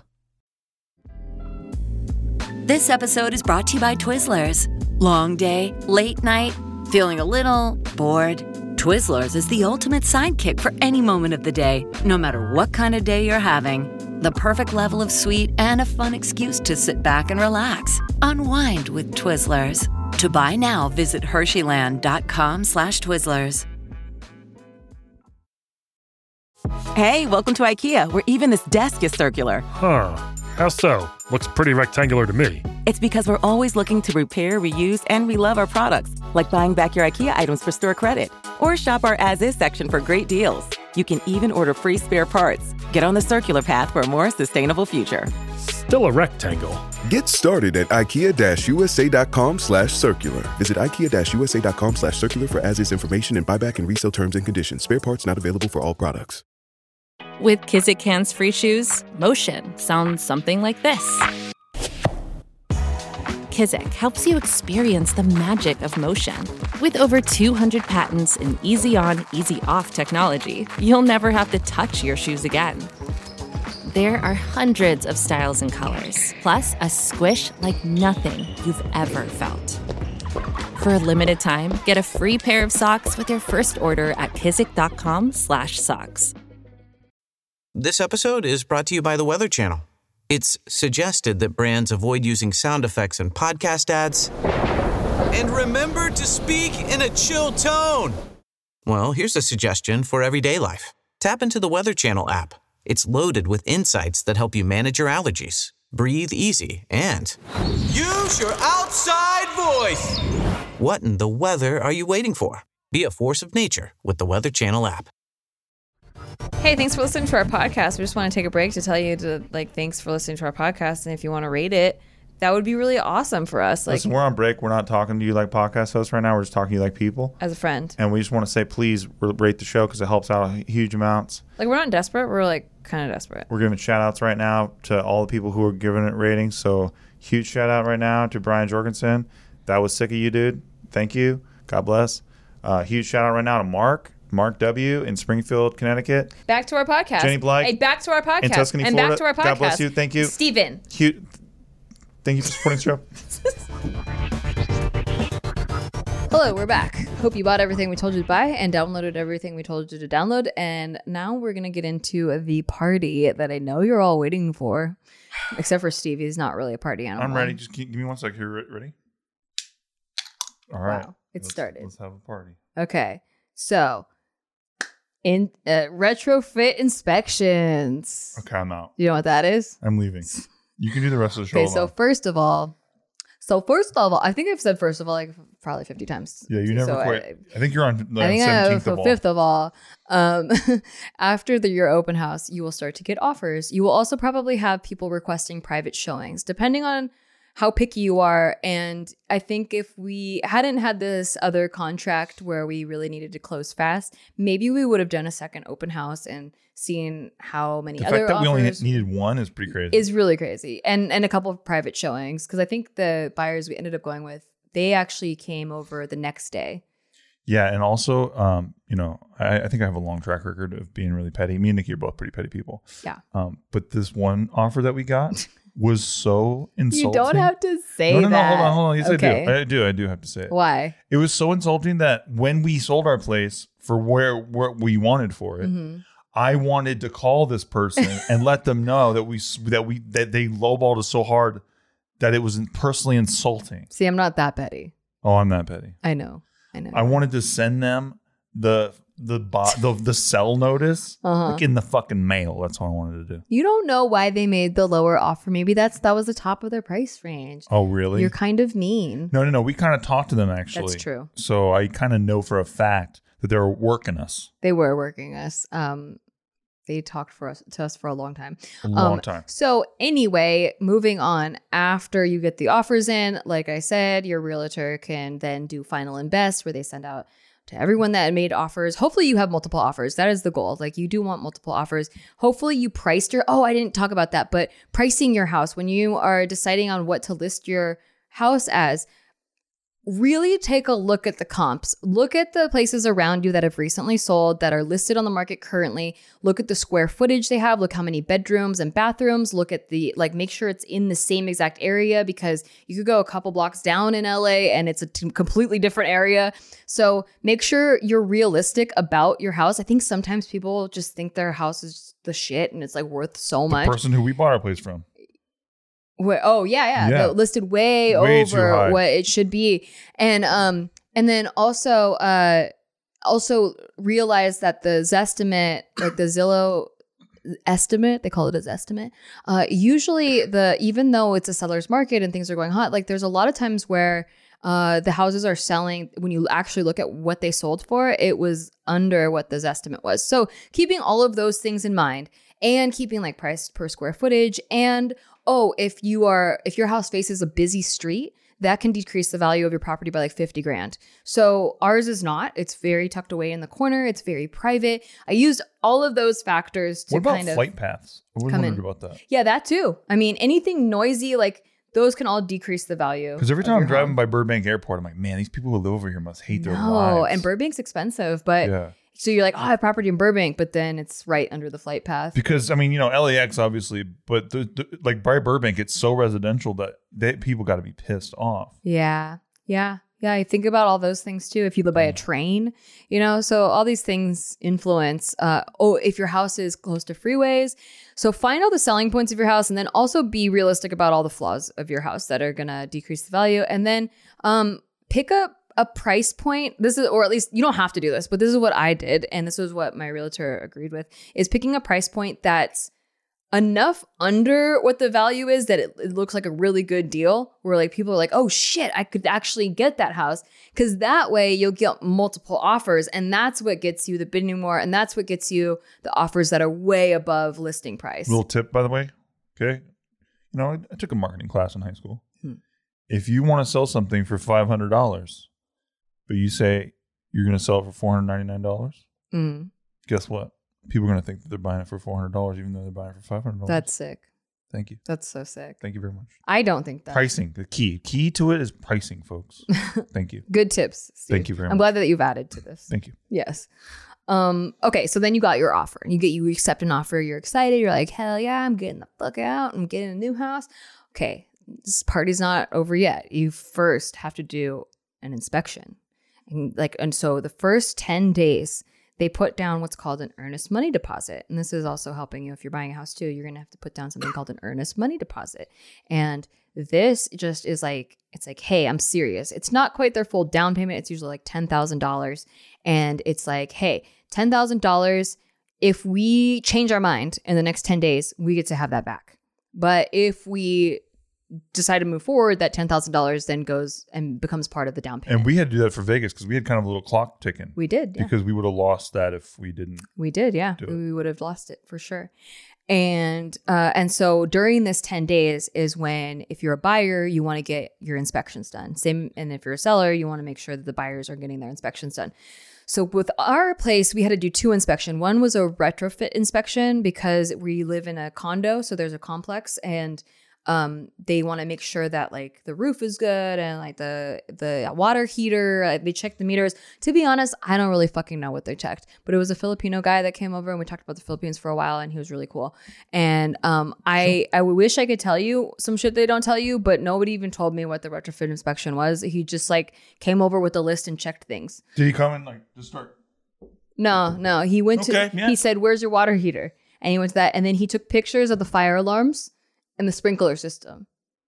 This episode is brought to you by Twizzlers. Long day, late night, feeling a little bored? Twizzlers is the ultimate sidekick for any moment of the day, no matter what kind of day you're having. The perfect level of sweet and a fun excuse to sit back and relax. Unwind with Twizzlers. To buy now, visit Hersheyland dot com slash Twizzlers. Hey, welcome to IKEA, where even this desk is circular. Huh. How so? Looks pretty rectangular to me. It's because we're always looking to repair, reuse, and relove our products, like buying back your IKEA items for store credit. Or shop our as-is section for great deals. You can even order free spare parts. Get on the circular path for a more sustainable future. Still a rectangle. Get started at IKEA-USA.com slash circular. Visit IKEA-USA.com slash circular for as-is information and buyback and resale terms and conditions. Spare parts not available for all products. With Kizik hands-free shoes, motion sounds something like this. Kizik helps you experience the magic of motion. With over two hundred patents and easy-on, easy-off technology, you'll never have to touch your shoes again. There are hundreds of styles and colors, plus a squish like nothing you've ever felt. For a limited time, get a free pair of socks with your first order at kizik.com slash socks. This episode is brought to you by the Weather Channel. It's suggested that brands avoid using sound effects in podcast ads. And remember to speak in a chill tone. Well, here's a suggestion for everyday life. Tap into the Weather Channel app. It's loaded with insights that help you manage your allergies, breathe easy, and use your outside voice. What in the weather are you waiting for? Be a force of nature with the Weather Channel app. Hey, thanks for listening to our podcast. We just want to take a break to tell you to like, thanks for listening to our podcast. And if you want to rate it, that would be really awesome for us. Like, Listen, we're on break. We're not talking to you like podcast hosts right now. We're just talking to you like people. As a friend. And we just want to say, please rate the show because it helps out huge amounts. Like, we're not desperate. We're like kind of desperate. We're giving shout outs right now to all the people who are giving it ratings. So huge shout out right now to Brian Jorgensen. That was sick of you, dude. Thank you. God bless. Uh, huge shout out right now to Mark. Mark W. in Springfield, Connecticut. Back to our podcast. Jenny Blythe. Hey, back to our podcast. In Tuscany, and Florida. back to our podcast. God bless you. Thank you. Steven. Cute. Thank you for supporting the show. Hello, we're back. Hope you bought everything we told you to buy and downloaded everything we told you to download. And now we're going to get into the party that I know you're all waiting for. Except for Steve. He's not really a party animal. I'm ready. Just give me one second. You're ready? All right. Wow. It let's, started. Let's have a party. Okay. So, in uh, retrofit inspections. Okay, I'm out. You know what that is? I'm leaving. You can do the rest of the show. Okay, so first of all, so first of all, I think I've said first of all like probably fifty times. Yeah, you never so quit. I, I think you're on like I think seventeenth I, of all. Fifth of all. Um, after the your open house, you will start to get offers. You will also probably have people requesting private showings, depending on how picky you are. And I think if we hadn't had this other contract where we really needed to close fast, maybe we would have done a second open house and seen how many the other fact that offers we only needed one is pretty crazy. Is really crazy. And and a couple of private showings, because I think the buyers we ended up going with, they actually came over the next day. Yeah, and also, um, you know, I, I think I have a long track record of being really petty. Me and Nikki are both pretty petty people. Yeah. Um, but this one offer that we got was so insulting. You don't have to say no, no, no, that. hold on, hold on. Yes, okay. I do. I do. I do have to say it. Why? It was so insulting that when we sold our place for where what we wanted for it, mm-hmm. I wanted to call this person and let them know that we that we that they lowballed us so hard that it was personally insulting. See, I'm not that petty. Oh, I'm that petty. I know. I know. I wanted to send them the the bo- the, the sell notice uh-huh. like in the fucking mail. That's what I wanted to do. You don't know why they made the lower offer. Maybe that's that was the top of their price range. Oh, really? You're kind of mean. No, no, no. We kind of talked to them actually. That's true. So I kind of know for a fact that they were working us. They were working us. Um, they talked for us to us for a long time. A long um, time. So anyway, moving on. After you get the offers in, like I said, your realtor can then do final and best, where they send out to everyone that made offers. Hopefully you have multiple offers. That is the goal. Like you do want multiple offers. Hopefully you priced your, oh, I didn't talk about that, but pricing your house when you are deciding on what to list your house as, really take a look at the comps. Look at the places around you that have recently sold, that are listed on the market currently. Look at the square footage they have. Look how many bedrooms and bathrooms. Look at the, like, make sure it's in the same exact area, because you could go a couple blocks down in L A and it's a t- completely different area. So make sure you're realistic about your house. I think sometimes people just think their house is the shit and it's like worth so much. The person who we bought our place from. Where, oh yeah, yeah, yeah. The listed way, way over what it should be, and um, and then also, uh, also realize that the Zestimate, like the Zillow estimate, they call it a Zestimate. Uh, usually, the even though it's a seller's market and things are going hot, like there's a lot of times where uh, the houses are selling. When you actually look at what they sold for, it was under what the Zestimate was. So keeping all of those things in mind, and keeping like price per square footage, and oh, if you are, if your house faces a busy street, that can decrease the value of your property by like fifty grand. So ours is not. It's very tucked away in the corner. It's very private. I used all of those factors to what about kind of flight paths? I was wondering about that. Yeah, that too. I mean, anything noisy, like those can all decrease the value. Because every time I'm driving home. by Burbank Airport, I'm like, man, these people who live over here must hate their no, lives. And Burbank's expensive, but yeah. So you're like, oh, I have property in Burbank, but then it's right under the flight path. Because, I mean, you know, L A X obviously, but the, the, like by Burbank, it's so residential that they, people got to be pissed off. Yeah. Yeah. Yeah. I think about all those things too. If you live by a train, you know, so all these things influence. Uh, oh, if your house is close to freeways. So find all the selling points of your house, and then also be realistic about all the flaws of your house that are going to decrease the value. And then um, pick up a price point. This is, or at least you don't have to do this, but this is what I did. And this was what my realtor agreed with, is picking a price point that's enough under what the value is that it, it looks like a really good deal, where like people are like, oh shit, I could actually get that house. Cause that way you'll get multiple offers, and that's what gets you the bidding war. And that's what gets you the offers that are way above listing price. Little tip, by the way. Okay. You know, I, I took a marketing class in high school. Hmm. If you want to sell something for five hundred dollars, but you say you're going to sell it for four hundred ninety-nine dollars, mm. guess what? People are going to think that they're buying it for four hundred dollars, even though they're buying it for five hundred dollars. That's sick. Thank you. That's so sick. Thank you very much. I don't think that. Pricing, the key. Key to it is pricing, folks. Thank you. Good tips, Steve. Thank you very I'm much. glad that you've added to this. Thank you. Yes. Um, okay, so then you got your offer. You get you accept an offer. You're excited. You're like, hell yeah, I'm getting the fuck out. I'm getting a new house. Okay, this party's not over yet. You first have to do an inspection. And like, and so the first ten days, they put down what's called an earnest money deposit. And this is also helping you if you're buying a house too. You're going to have to put down something called an earnest money deposit. And this just is like, it's like, hey, I'm serious. It's not quite their full down payment. It's usually like ten thousand dollars. And it's like, hey, ten thousand dollars. If we change our mind in the next ten days, we get to have that back. But if we decide to move forward, that ten thousand dollars then goes and becomes part of the down payment. And we had to do that for Vegas because we had kind of a little clock ticking. We did, yeah. Because we would have lost that if we didn't. We did, yeah. We would have lost it for sure. And uh, and so during this ten days is when, if you're a buyer, you want to get your inspections done. Same, and if you're a seller, you want to make sure that the buyers are getting their inspections done. So with our place, we had to do two inspections. One was a retrofit inspection because we live in a condo, so there's a complex, and um they want to make sure that like the roof is good and like the the water heater, uh, they check the meters. To be honest, I don't really fucking know what they checked, but it was a Filipino guy that came over, and we talked about the Philippines for a while, and he was really cool. And um I I wish I could tell you some shit they don't tell you, but nobody even told me what the retrofit inspection was. He just like came over with a list and checked things. Did he come and like just start No, no. He went to, Okay, yeah. he said, where's your water heater? And he went to that. And then he took pictures of the fire alarms and the sprinkler system.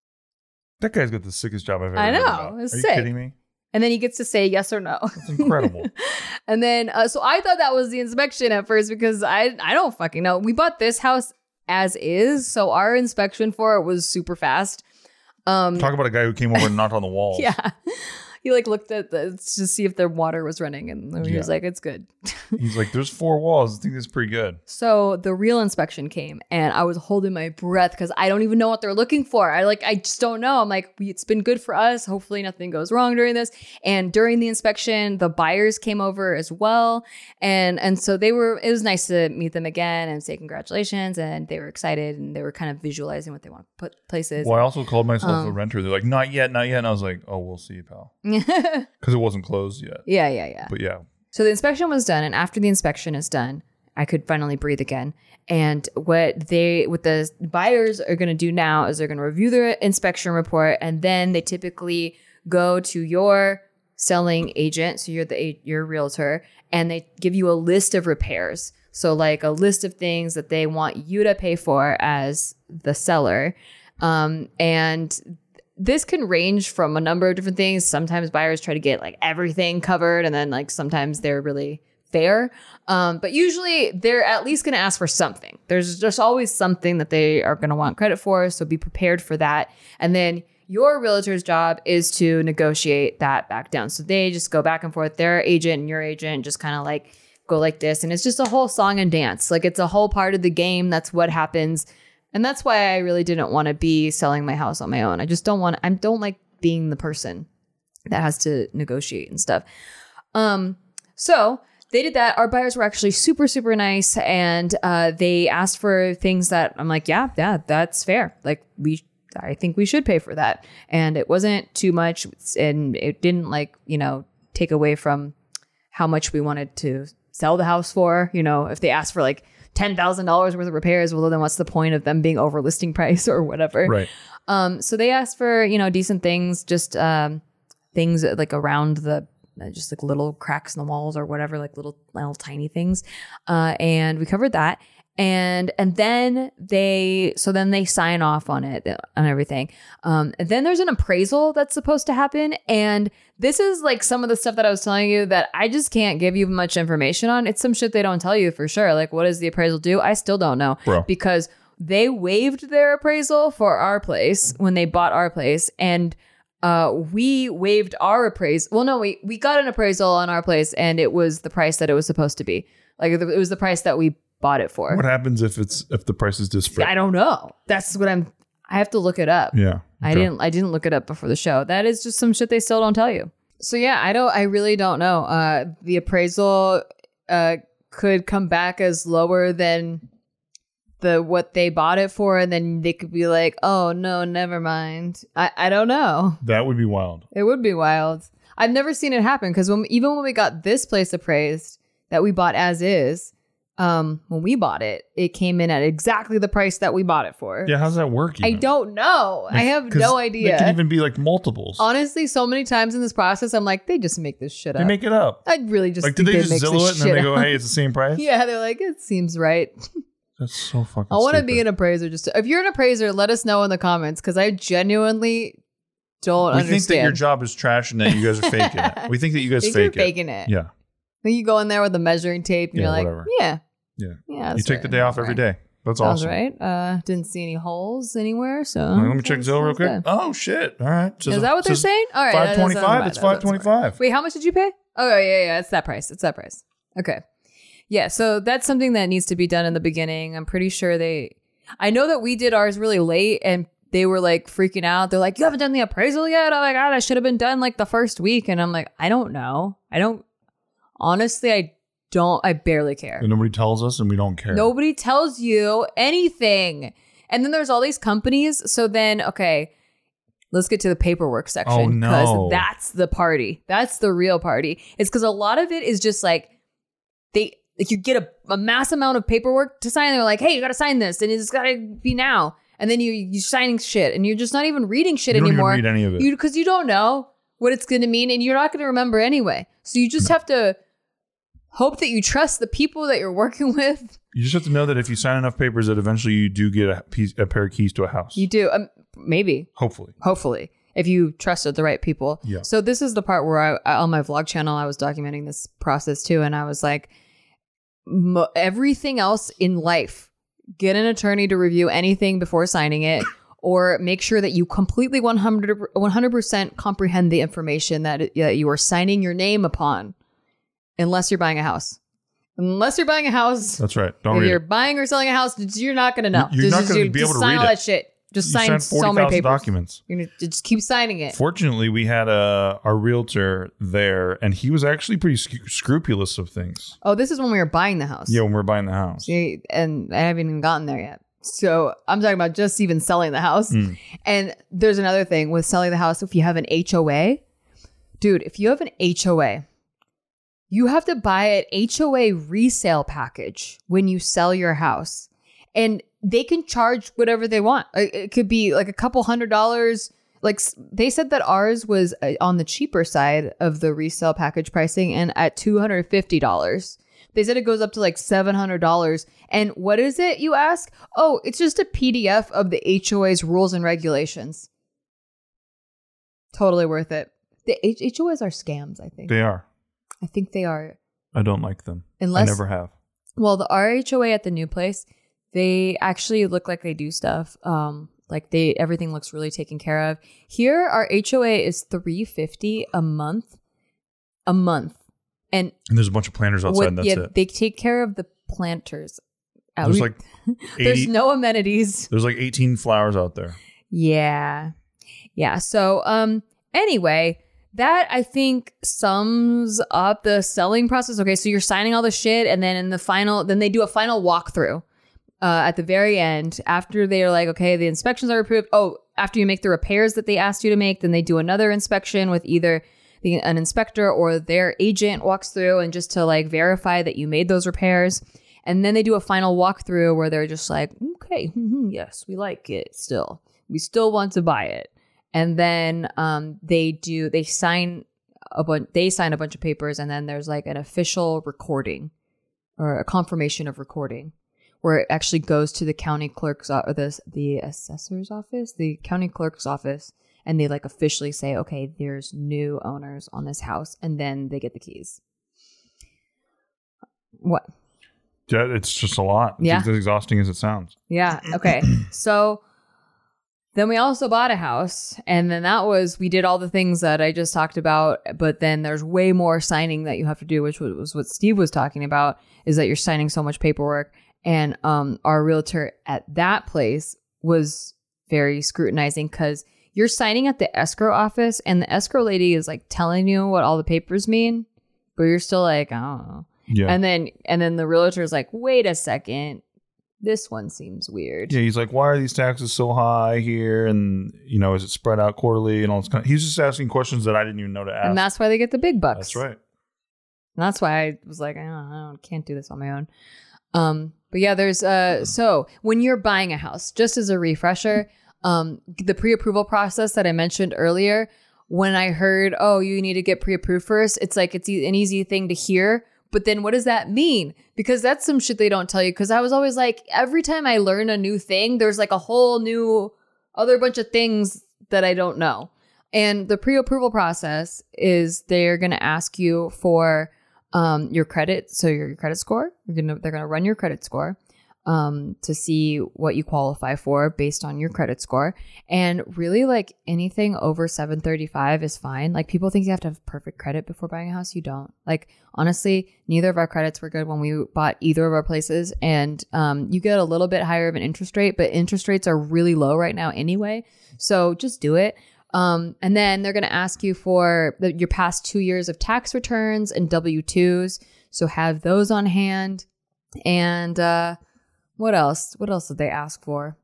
That guy's got the sickest job I've ever I heard know. about. It's Are you sick. kidding me? And then he gets to say yes or no. That's incredible. And then, uh, so I thought that was the inspection at first because I, I don't fucking know. We bought this house as is. So our inspection for it was super fast. Um, Talk about a guy who came over and knocked on the walls. Yeah. He like looked at the to see if their water was running, and he Yeah. was like, "It's good." He's like, "There's four walls. I think that's pretty good." So the real inspection came, and I was holding my breath because I don't even know what they're looking for. I like, I just don't know. I'm like, it's been good for us. Hopefully, nothing goes wrong during this. And during the inspection, the buyers came over as well, and and so they were. It was nice to meet them again and say congratulations, and they were excited, and they were kind of visualizing what they want to put places. Well, I also called myself Um, a renter. They're like, "Not yet, not yet," and I was like, "Oh, we'll see, pal," because it wasn't closed yet. Yeah, yeah, yeah. But yeah. So the inspection was done, and after the inspection is done, I could finally breathe again. And what they, what the buyers are going to do now is they're going to review their inspection report, and then they typically go to your selling agent, so you're the your realtor, and they give you a list of repairs. So like a list of things that they want you to pay for as the seller, um, and this can range from a number of different things. Sometimes buyers try to get like everything covered, and then like sometimes they're really fair. Um, but usually they're at least going to ask for something. There's just always something that they are going to want credit for. So be prepared for that. And then your realtor's job is to negotiate that back down. So they just go back and forth. Their agent and your agent just kind of like go like this. And it's just a whole song and dance. Like it's a whole part of the game. That's what happens. And that's why I really didn't want to be selling my house on my own. I just don't want, I don't like being the person that has to negotiate and stuff. Um, so they did that. Our buyers were actually super, super nice. And uh, they asked for things that I'm like, yeah, yeah, that's fair. Like we, I think we should pay for that. And it wasn't too much. And it didn't like, you know, take away from how much we wanted to sell the house for. You know, if they asked for like ten thousand dollars worth of repairs, well, then what's the point of them being over listing price or whatever? Right. Um, so they asked for, you know, decent things, just um, things like around the, uh, just like little cracks in the walls or whatever, like little, little tiny things. Uh, and we covered that. And, and then they, so then they sign off on it, on everything. Um, and then there's an appraisal that's supposed to happen. And this is like some of the stuff that I was telling you that I just can't give you much information on. It's some shit they don't tell you for sure. Like, what does the appraisal do? I still don't know. Bro. Because they waived their appraisal for our place when they bought our place. And uh, we waived our appraisal. Well, no, we, we got an appraisal on our place and it was the price that it was supposed to be. Like it was the price that we bought it for. What happens if it's if the price is different? I don't know. That's what I'm. I have to look it up. Yeah, I okay. didn't. I didn't look it up before the show. That is just some shit they still don't tell you. So yeah, I don't. I really don't know. Uh, the appraisal uh, could come back as lower than the what they bought it for, and then they could be like, "Oh no, never mind." I I don't know. That would be wild. It would be wild. I've never seen it happen because when even when we got this place appraised that we bought as is. Um, when we bought it, it came in at exactly the price that we bought it for. Yeah, how's that work? I don't know. Like, I have 'cause no idea. It could even be like multiples. Honestly, so many times in this process, I'm like, they just make this shit up. They make it up. I really just like, did think they they just make Zillow this it and then shit they go, up. "Hey, it's the same price"? Yeah, they're like, it seems right. That's so fucking. I want to stupid. be an appraiser. Just to, if you're an appraiser, let us know in the comments because I genuinely don't We understand. think that your job is trash and that you guys are faking it. We think that you guys Think fake you're it. faking it. Yeah. Then you go in there with the measuring tape and Yeah, you're like, whatever. yeah. Yeah. Yeah. You that's take the right. day off That's every right. day. That's Sounds awesome. right. Uh, didn't see any holes anywhere. So All right, let me check sounds- Zillow real sounds quick. good. Oh shit! All right. Is that what they're saying? All right, that five doesn't twenty-five. matter. It's five twenty-five. Wait, how much did you pay? Oh yeah, yeah, yeah. It's that price. It's that price. Okay. Yeah. So that's something that needs to be done in the beginning. I'm pretty sure they. I know that we did ours really late, and they were like freaking out. They're like, "You haven't done the appraisal yet?" Oh my god, that should have been done like the first week. And I'm like, I don't know. I don't. Honestly, I don't. I barely care. And nobody tells us, and we don't care. Nobody tells you anything. And then there's all these companies. So then, okay, let's get to the paperwork section. Oh, no. Because that's the party. That's the real party. It's because a lot of it is just like, they, like you get a, a mass amount of paperwork to sign. They're like, hey, you got to sign this. And it's got to be now. And then you, you're signing shit. And you're just not even reading shit You don't even anymore. read any of it. Because you, you don't know what it's going to mean. And you're not going to remember anyway. So you just have to hope that you trust the people that you're working with. You just have to know that if you sign enough papers, that eventually you do get a piece, a pair of keys to a house. You do. Um, maybe. Hopefully. Hopefully. If you trusted the right people. Yeah. So this is the part where I, on my vlog channel, I was documenting this process too. And I was like, mo- everything else in life, get an attorney to review anything before signing it, or make sure that you completely one hundred percent comprehend the information that, it, that you are signing your name upon, unless you're buying a house. Unless you're buying a house. That's right. Don't if read you're it. buying or selling a house, you're not going to know. You're just, not going to be just able to sign read all it. that shit. Just You sign signed so many papers. documents. You're gonna just keep signing it. Fortunately, we had a our realtor there, and he was actually pretty sc- scrupulous of things. Oh, this is when we were buying the house. Yeah, when we were buying the house. See, and I haven't even gotten there yet. So I'm talking about just even selling the house. Mm. And there's another thing with selling the house. If you have an H O A, dude, if you have an H O A, you have to buy an H O A resale package when you sell your house. And they can charge whatever they want. It could be like a couple hundred dollars. Like they said that ours was on the cheaper side of the resale package pricing and at two hundred fifty dollars. They said it goes up to like seven hundred dollars. And what is it, you ask? Oh, it's just a P D F of the H O A's rules and regulations. Totally worth it. The H- HOAs are scams, I think. They are. I think they are. I don't like them. Unless, I never have. Well, the our H O A at the new place, they actually look like they do stuff. Um, like they everything looks really taken care of. Here, our H O A is three hundred fifty dollars a month. A month. And, and there's a bunch of planters outside, what, and that's yeah, it. They take care of the planters. Uh, There's we- like eighty, there's no amenities. There's like eighteen flowers out there. Yeah. Yeah. So, um, anyway, that I think sums up the selling process. Okay. So you're signing all the shit. And then in the final, then they do a final walkthrough uh, at the very end after they're like, okay, the inspections are approved. Oh, after you make the repairs that they asked you to make, then they do another inspection with either the, an inspector or their agent walks through and just to like verify that you made those repairs. And then they do a final walkthrough where they're just like, okay, mm-hmm, yes, we like it still. We still want to buy it. And then um, they do, they sign a bunch, they sign a bunch of papers, and then there's like an official recording or a confirmation of recording where it actually goes to the county clerk's o- or the, the assessor's office, the county clerk's office, and they like officially say, okay, there's new owners on this house, and then they get the keys. What? Yeah, it's just a lot. Yeah. It's as exhausting as it sounds. Yeah. Okay. So then we also bought a house, and then that was, we did all the things that I just talked about, but then there's way more signing that you have to do, which was what Steve was talking about, is that you're signing so much paperwork. And um, our realtor at that place was very scrutinizing because you're signing at the escrow office, and the escrow lady is like telling you what all the papers mean, but you're still like, I don't know. Yeah. And then and then the realtor is like, wait a second, this one seems weird. Yeah, he's like, why are these taxes so high here? And, you know, is it spread out quarterly and all this kind of, he's just asking questions that I didn't even know to ask. And that's why they get the big bucks. That's right. And that's why I was like, I don't, I don't can't do this on my own. Um, but yeah, there's uh so when you're buying a house, just as a refresher, um, the pre-approval process that I mentioned earlier, when I heard, oh, you need to get pre-approved first, it's like it's e- an easy thing to hear. But then what does that mean? Because that's some shit they don't tell you. Because I was always like, every time I learn a new thing, there's like a whole new other bunch of things that I don't know. And the pre-approval process is they're going to ask you for um, your credit. So your, your credit score, you're gonna, they're going to run your credit score um, to see what you qualify for based on your credit score. And really, like, anything over seven thirty-five is fine. Like, people think you have to have perfect credit before buying a house. You don't. Like, honestly, neither of our credits were good when we bought either of our places. And um, you get a little bit higher of an interest rate, but interest rates are really low right now anyway. So just do it. Um, and then they're going to ask you for the, your past two years of tax returns and W two's. So have those on hand. And uh, what else? What else did they ask for?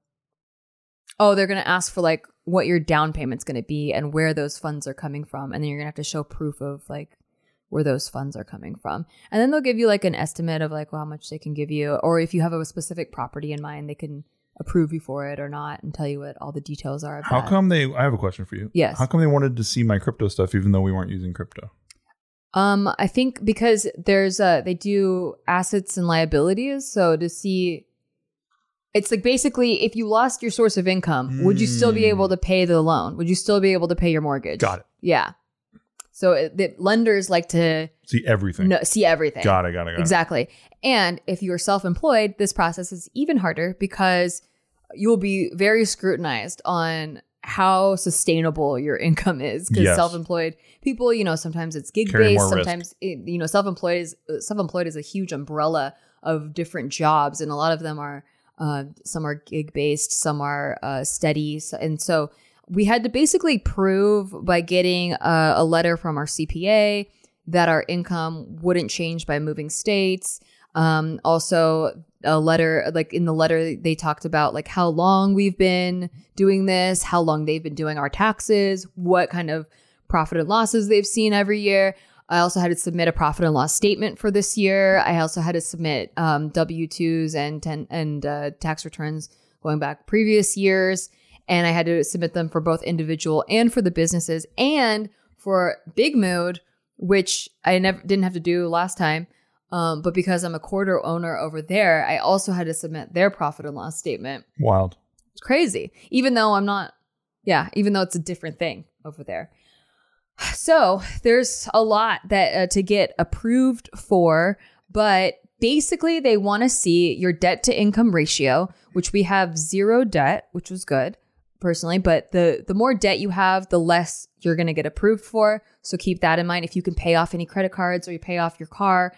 Oh, they're going to ask for like what your down payment's going to be and where those funds are coming from. And then you're going to have to show proof of like where those funds are coming from. And then they'll give you like an estimate of like well, how much they can give you. Or if you have a specific property in mind, they can approve you for it or not and tell you what all the details are of How that. come they, I have a question for you. Yes. How come they wanted to see my crypto stuff even though we weren't using crypto? Um, I think because there's uh they do assets and liabilities. So to see, it's like basically if you lost your source of income, mm. would you still be able to pay the loan? Would you still be able to pay your mortgage? Got it. Yeah. So it, the lenders like to see everything. No, see everything. Got it. Got it. Got exactly. it. And if you're self-employed, this process is even harder because you'll be very scrutinized on how sustainable your income is. Because Yes. self-employed people, you know, sometimes it's Carry gig-based. more risk. Sometimes, it, you know, self-employed is self-employed is a huge umbrella of different jobs, and a lot of them are uh, some are gig-based, some are uh, steady, so, and so we had to basically prove by getting a, a letter from our C P A that our income wouldn't change by moving states. Um, also a letter, like in the letter, they talked about like how long we've been doing this, how long they've been doing our taxes, what kind of profit and losses they've seen every year. I also had to submit a profit and loss statement for this year. I also had to submit um, W two's and ten, and uh, tax returns going back previous years. And I had to submit them for both individual and for the businesses, and for Big Mood, which I never didn't have to do last time. Um, but because I'm a quarter owner over there, I also had to submit their profit and loss statement. Wild. It's crazy. Even though I'm not, yeah, even though it's a different thing over there. So there's a lot that uh, to get approved for, but basically they want to see your debt to income ratio, which we have zero debt, which was good personally. But the, the more debt you have, the less you're going to get approved for. So keep that in mind. If you can pay off any credit cards or you pay off your car,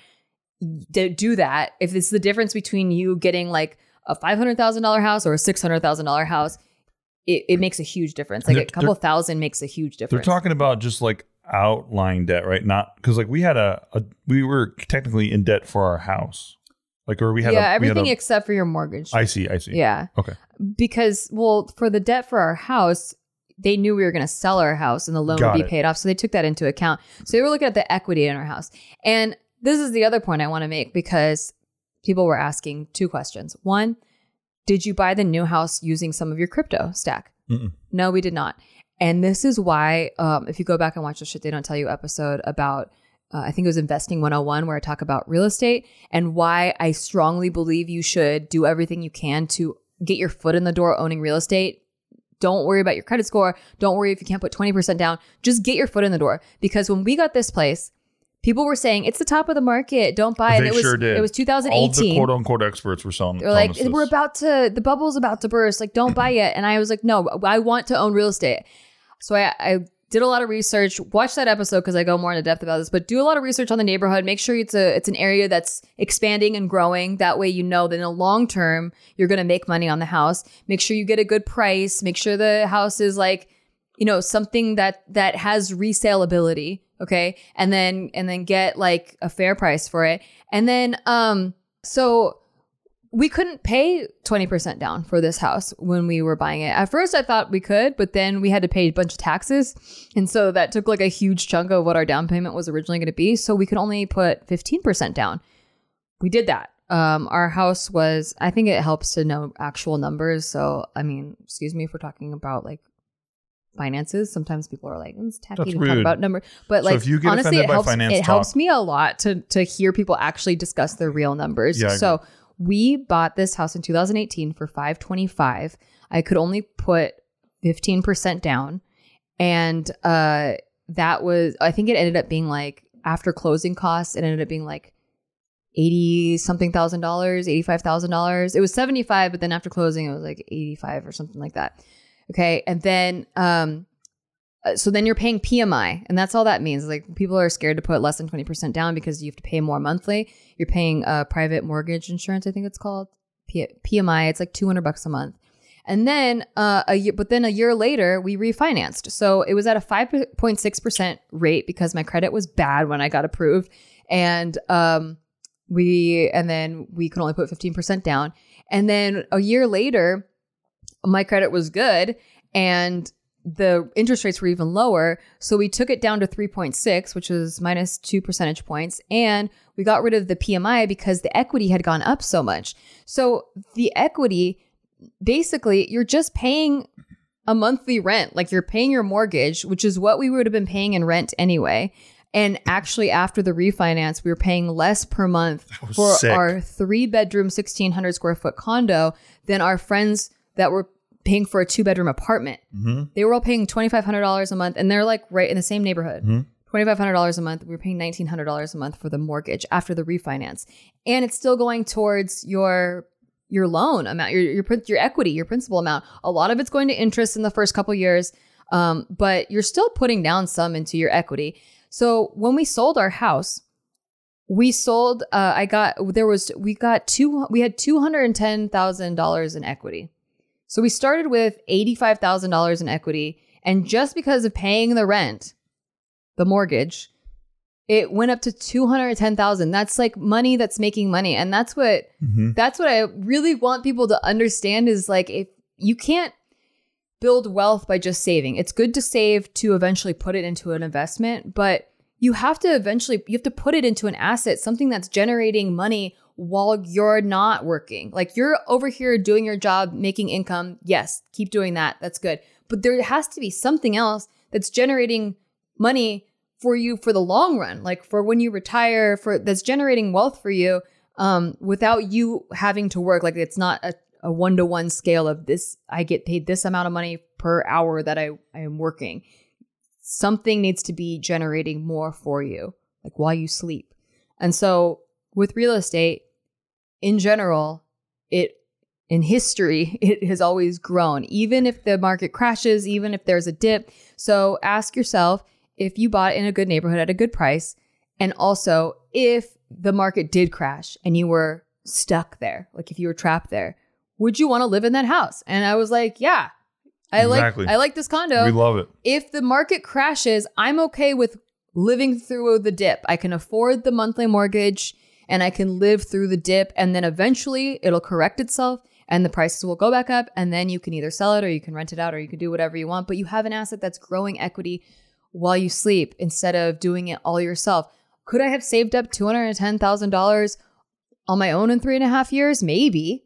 do that. If it's the difference between you getting like a five hundred thousand dollars house or a six hundred thousand dollars house, it, it makes a huge difference. Like They're- a couple they're- thousand makes a huge They're difference. talking about just like outlying debt, right? Not because like we had a, a we were technically in debt for our house, like or we had yeah, a, we had everything a, except for your mortgage. I see, I see. Yeah. Okay. Because, well, for the debt for our house, they knew we were going to sell our house and the loan Got would be it. paid off. So they took that into account. So they were looking at the equity in our house. And this is the other point I want to make because people were asking two questions. One, did you buy the new house using some of your crypto stack? Mm-mm. No, we did not. And this is why, um, if you go back and watch the Shit They Don't Tell You episode about, uh, I think it was Investing one oh one, where I talk about real estate and why I strongly believe you should do everything you can to get your foot in the door owning real estate. Don't worry about your credit score. Don't worry if you can't put twenty percent down. Just get your foot in the door. Because when we got this place, people were saying, it's the top of the market. Don't buy it. They it was, sure did. It was two thousand All the eighteen. quote unquote experts were selling. They're like, we're about to, the bubble's about to burst. Like, don't buy it. And I was like, no, I want to own real estate. So I, I did a lot of research. Watch that episode because I go more into depth about this. But do a lot of research on the neighborhood. Make sure it's a it's an area that's expanding and growing. That way, you know that in the long term you're going to make money on the house. Make sure you get a good price. Make sure the house is like, you know, something that that has resaleability. Okay, and then and then get like a fair price for it. And then um, so. We couldn't pay twenty percent down for this house when we were buying it. At first, I thought we could, but then we had to pay a bunch of taxes. And so that took like a huge chunk of what our down payment was originally going to be. So we could only put fifteen percent down. We did that. Um, our house was, I think it helps to know actual numbers. So, I mean, excuse me if we're talking about like finances. Sometimes people are like, it's tacky That's to rude. talk about number. But So like, if you get honestly, offended it by helps, finance it helps talk- me a lot to, to hear people actually discuss their real numbers. Yeah, I so agree. we bought this house in two thousand eighteen for five twenty-five. I could only put fifteen percent down. And uh, that was, I think it ended up being like, after closing costs, it ended up being like eighty something thousand dollars, eighty-five thousand dollars. It was seventy-five, but then after closing, it was like eighty-five or something like that. Okay. And then, um, uh, so then you're paying P M I, and that's all that means. Like, people are scared to put less than twenty percent down because you have to pay more monthly. You're paying uh, private mortgage insurance, I think it's called P- PMI. It's like two hundred bucks a month. And then uh, a year, but then a year later, we refinanced. So it was at a five point six percent rate because my credit was bad when I got approved. And um, we, and then we could only put fifteen percent down. And then a year later, my credit was good and the interest rates were even lower. So we took it down to three point six, which was minus two percentage points. And we got rid of the P M I because the equity had gone up so much. So the equity, basically, you're just paying a monthly rent. Like, you're paying your mortgage, which is what we would have been paying in rent anyway. And actually, after the refinance, we were paying less per month for sick. our three bedroom, sixteen hundred square foot condo than our friends that were paying for a two bedroom apartment. Mm-hmm. They were all paying twenty-five hundred dollars a month, and they're like right in the same neighborhood. Mm-hmm. twenty-five hundred dollars a month. We were paying nineteen hundred dollars a month for the mortgage after the refinance. And it's still going towards your your loan amount, your your your equity, your principal amount. A lot of it's going to interest in the first couple years, um, but you're still putting down some into your equity. So when we sold our house, we sold. Uh, I got there was we got two. We had two hundred and ten thousand dollars in equity. So we started with eighty-five thousand dollars in equity, and just because of paying the rent, the mortgage, it went up to two hundred ten thousand. That's like money that's making money. And that's what, mm-hmm. that's what I really want people to understand is like, if you can't build wealth by just saving, it's good to save to eventually put it into an investment, but you have to eventually, you have to put it into an asset, something that's generating money while you're not working. Like you're over here doing your job, making income. Yes, keep doing that. That's good. But there has to be something else that's generating money for you for the long run, like for when you retire, for that's generating wealth for you, um, without you having to work. Like it's not a, a one-to-one scale of this, I get paid this amount of money per hour that I, I am working. Something needs to be generating more for you, like while you sleep. And so with real estate, in general, it in history, it has always grown, even if the market crashes, even if there's a dip. So ask yourself, if you bought in a good neighborhood at a good price, and also if the market did crash and you were stuck there, like if you were trapped there, would you want to live in that house? And I was like, yeah, I exactly. like I like this condo. We love it. If the market crashes, I'm okay with living through the dip. I can afford the monthly mortgage and I can live through the dip, and then eventually it'll correct itself and the prices will go back up, and then you can either sell it or you can rent it out or you can do whatever you want, but you have an asset that's growing equity while you sleep instead of doing it all yourself. Could I have saved up two hundred ten thousand dollars on my own in three and a half years? Maybe.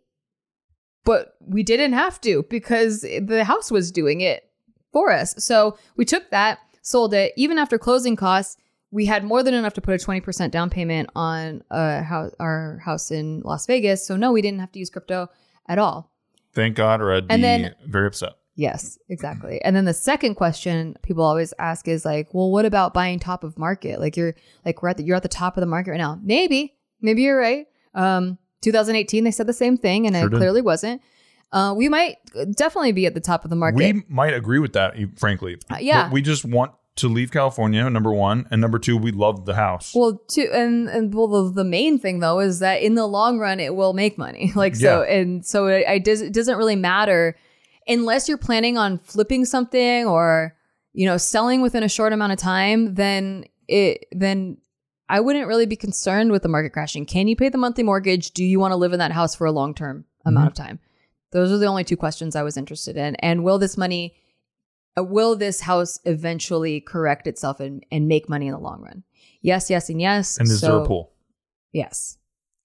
But we didn't have to because the house was doing it for us. So we took that, sold it. Even after closing costs, we had more than enough to put a twenty percent down payment on a house, our house in Las Vegas. So no, we didn't have to use crypto at all. Thank God, or I'd and be then, very upset. Yes, exactly. And then the second question people always ask is like, well, what about buying top of market? Like you're like we're at the you're at the top of the market right now. Maybe, maybe you're right. Um, two thousand eighteen, they said the same thing, and sure it did. Clearly wasn't. Uh, we might definitely be at the top of the market. We might agree with that, frankly. Uh, yeah, but we just want to leave California. Number one, and number two, we love the house. Well, two, and and well, the, the main thing though is that in the long run, it will make money. Like so, yeah. and so it, it, does, it doesn't really matter. Unless you're planning on flipping something or, you know, selling within a short amount of time, then it then I wouldn't really be concerned with the market crashing. Can you pay the monthly mortgage? Do you want to live in that house for a long-term mm-hmm. amount of time? Those are the only two questions I was interested in. And will this money, uh, will this house eventually correct itself and, and make money in the long run? Yes, yes, and yes. And is so, there a pool? Yes.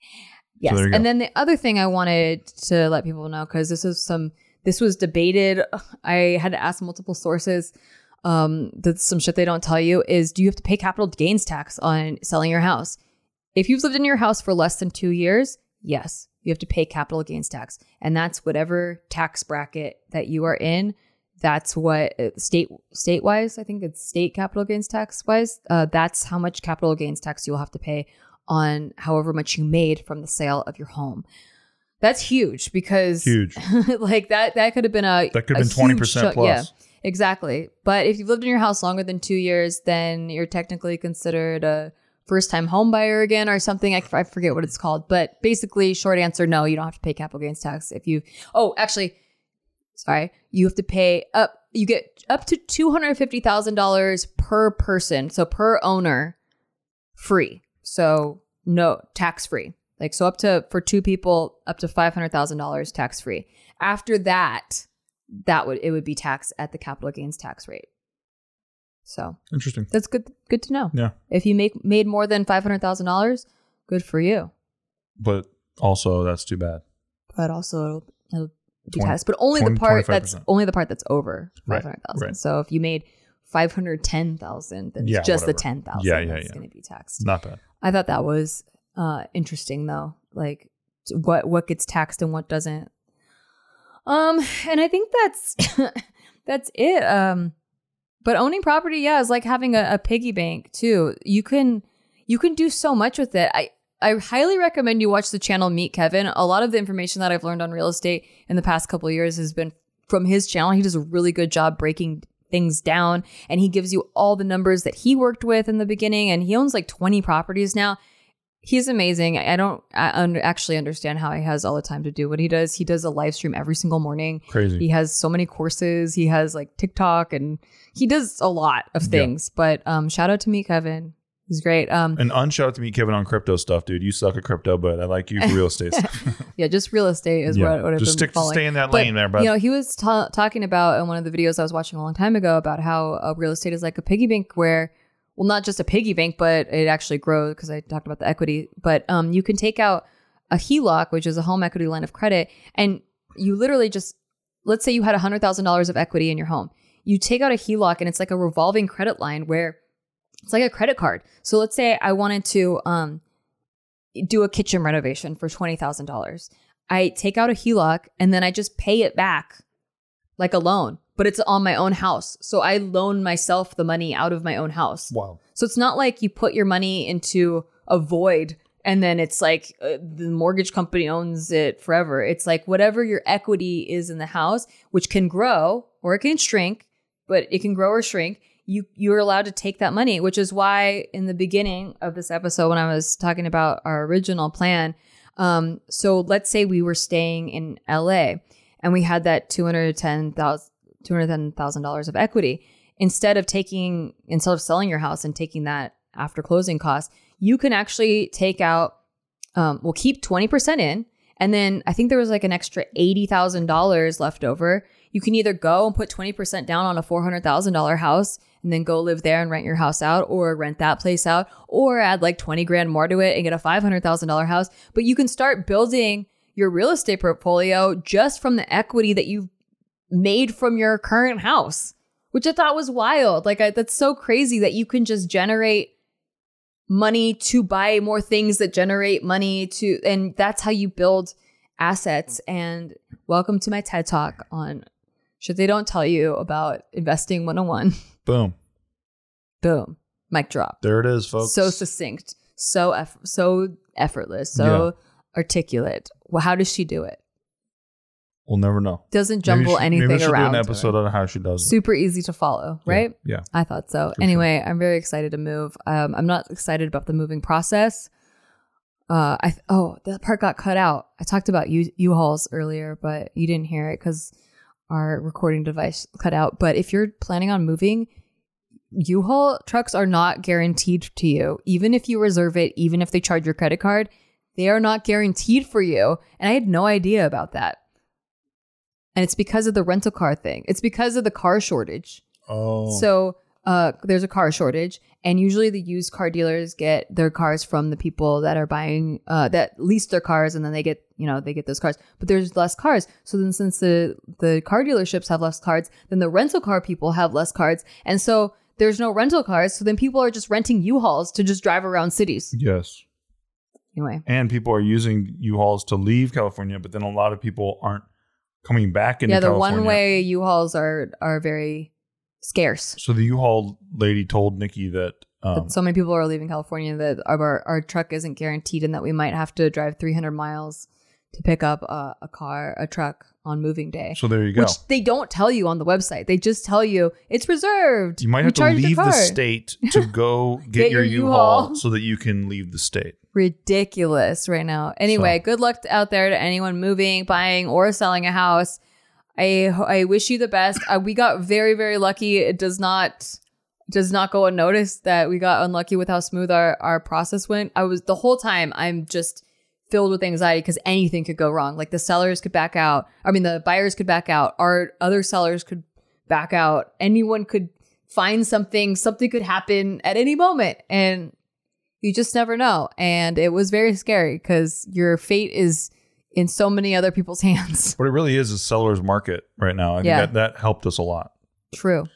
Yes. So and then the other thing I wanted to let people know, because this is some... This was debated. I had to ask multiple sources. Um, that's some shit they don't tell you is, do you have to pay capital gains tax on selling your house? If you've lived in your house for less than two years, yes, you have to pay capital gains tax. And that's whatever tax bracket that you are in. That's what state, state-wise, I think it's state capital gains tax-wise. Uh, that's how much capital gains tax you'll have to pay on however much you made from the sale of your home. That's huge because huge. like that, that could have been a, that could have been twenty percent plus. Yeah, exactly. But if you've lived in your house longer than two years, then you're technically considered a first time home buyer again or something. I, I forget what it's called, but basically short answer, no, you don't have to pay capital gains tax. If you, oh, actually, sorry, you have to pay up, you get up to two hundred fifty thousand dollars per person. So per owner free. So no tax free. Like, so up to, for two people, up to five hundred thousand dollars tax free. After that, that would, it would be taxed at the capital gains tax rate. So interesting. That's good, good to know. Yeah. If you make, made more than five hundred thousand dollars, good for you. But also that's too bad. But also it'll, it'll be twenty, taxed, but only twenty, the part that's twenty-five percent. only the part that's over Right, five hundred thousand. right. So if you made five hundred ten thousand, then Yeah, it's just whatever. the ten thousand Yeah, yeah, that's yeah. going to be taxed. Not bad. I thought that was uh, interesting though, like what what gets taxed and what doesn't. Um, and I think that's that's it. Um, but owning property, yeah, is like having a, a piggy bank too. You can you can do so much with it. I I highly recommend you watch the channel Meet Kevin. A lot of the information that I've learned on real estate in the past couple of years has been from his channel. He does a really good job breaking things down, and he gives you all the numbers that he worked with in the beginning, and he owns like twenty properties now. He's amazing. I don't I un- actually understand how he has all the time to do what he does. He does a live stream every single morning. Crazy. He has so many courses. He has like TikTok, and he does a lot of things. Yeah. But um, shout out to me, Kevin. He's great. Um, and unshout out to me, Kevin, on crypto stuff, dude. You suck at crypto, but I like you for real estate stuff. Yeah, just real estate is yeah. what, what I've just been stick following. Stay in that but, lane there, bro. You know, he was ta- talking about in one of the videos I was watching a long time ago about how uh, real estate is like a piggy bank where, well, not just a piggy bank, but it actually grows because I talked about the equity. But um, you can take out a H E L O C, which is a home equity line of credit, and you literally just, let's say you had one hundred thousand dollars of equity in your home. You take out a H E L O C and it's like a revolving credit line where it's like a credit card. So let's say I wanted to um, do a kitchen renovation for twenty thousand dollars. I take out a H E L O C and then I just pay it back like a loan, but it's on my own house. So I loan myself the money out of my own house. Wow. So it's not like you put your money into a void and then it's like uh, the mortgage company owns it forever. It's like whatever your equity is in the house, which can grow or it can shrink, but it can grow or shrink. You, you're allowed to take that money, which is why in the beginning of this episode, when I was talking about our original plan, um, so let's say we were staying in L A and we had that two hundred ten thousand dollars of equity. Instead of taking, instead of selling your house and taking that after closing costs, you can actually take out, um, we'll keep twenty percent in. And then I think there was like an extra eighty thousand dollars left over. You can either go and put twenty percent down on a four hundred thousand dollars house and then go live there and rent your house out, or rent that place out, or add like twenty grand more to it and get a five hundred thousand dollars house. But you can start building your real estate portfolio just from the equity that you've made from your current house, which I thought was wild. Like I, that's so crazy that you can just generate money to buy more things that generate money to, and that's how you build assets. And welcome to my TED Talk on shit they don't tell you about investing one oh one. Boom. Boom. Mic drop. There it is, folks. So succinct, so eff- so effortless, so yeah. articulate. Well, how does she do it? We'll never know. Doesn't jumble maybe she, anything maybe she'll around. do an episode on how she does it. Super easy to follow, right? Yeah. yeah. I thought so. For anyway, sure. I'm very excited to move. Um, I'm not excited about the moving process. Uh, I oh, that part got cut out. I talked about U- U-Hauls earlier, but you didn't hear it because our recording device cut out. But if you're planning on moving, U-Haul trucks are not guaranteed to you. Even if you reserve it, even if they charge your credit card, they are not guaranteed for you. And I had no idea about that. And it's because of the rental car thing. It's because of the car shortage. Oh. So uh, there's a car shortage. And usually the used car dealers get their cars from the people that are buying, uh, that lease their cars, and then they get, you know, they get those cars. But there's less cars. So then since the, the car dealerships have less cars, then the rental car people have less cars. And so there's no rental cars. So then people are just renting U-Hauls to just drive around cities. Yes. Anyway. And people are using U-Hauls to leave California, but then a lot of people aren't coming back into yeah, the California. one-way U-Hauls are are very scarce. So the U-Haul lady told Nikki that, um, that so many people are leaving California that our our truck isn't guaranteed, and that we might have to drive three hundred miles to pick up a, a car, a truck on moving day. So there you go. Which they don't tell you on the website. They just tell you it's reserved. You might have to leave the state to go get, Get your your U-Haul, U-Haul so that you can leave the state. Ridiculous right now. Anyway, So- good luck out there to anyone moving, buying, or selling a house. I I wish you the best. Uh, we got very, very lucky. It does not does not go unnoticed that we got unlucky with how smooth our, our process went. I was the whole time I'm just filled with anxiety because anything could go wrong. Like the sellers could back out. I mean, the buyers could back out. Our other sellers could back out. Anyone could find something. Something could happen at any moment. And you just never know. And it was very scary because your fate is in so many other people's hands. What it really is is seller's market right now. I Yeah. think that, that helped us a lot. True.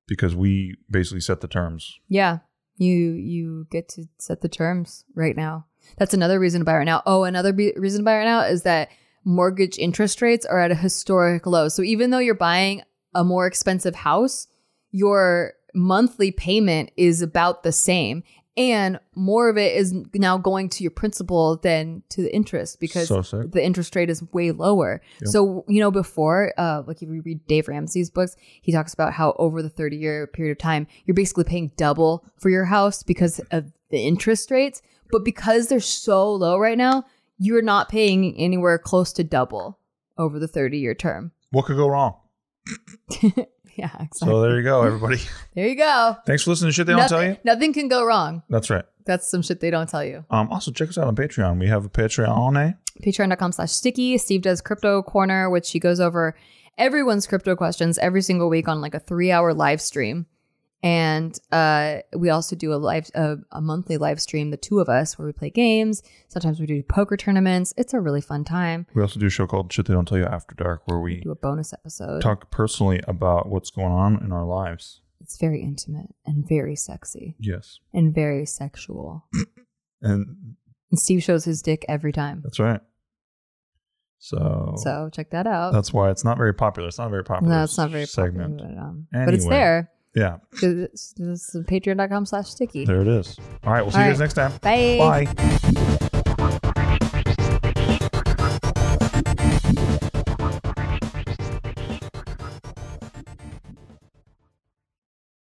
because we basically set the terms. Yeah. You you get to set the terms right now. That's another reason to buy right now. Oh, another be- reason to buy right now is that mortgage interest rates are at a historic low. So even though you're buying a more expensive house, your monthly payment is about the same. And more of it is now going to your principal than to the interest because So sick. the interest rate is way lower. Yep. So, you know, before, uh, like if you read Dave Ramsey's books, he talks about how over the thirty year period of time, you're basically paying double for your house because of the interest rates. But because they're so low right now, you're not paying anywhere close to double over the thirty year term. What could go wrong? Yeah, exactly. So there you go, everybody. There you go. Thanks for listening to shit they nothing, don't tell you. Nothing can go wrong. That's right. That's some shit they don't tell you. Um, also, check us out on Patreon. We have a Patreon, eh? Patreon.com slash sticky. Steve does Crypto Corner, which he goes over everyone's crypto questions every single week on like a three hour live stream. And uh, we also do a live uh, a monthly live stream, the two of us, where we play games. Sometimes we do poker tournaments. It's a really fun time. We also do a show called Shit They Don't Tell You After Dark, where we, we do a bonus episode. Talk personally about what's going on in our lives. It's very intimate and very sexy. Yes. And very sexual. and, and Steve shows his dick every time. That's right. So, so check that out. That's why it's not very popular. It's not a very popular No, it's not very segment. popular. But, um, anyway. but it's there. Yeah. This is patreon.com slash sticky. There it is. All right. We'll see All you right. guys next time. Bye. Bye.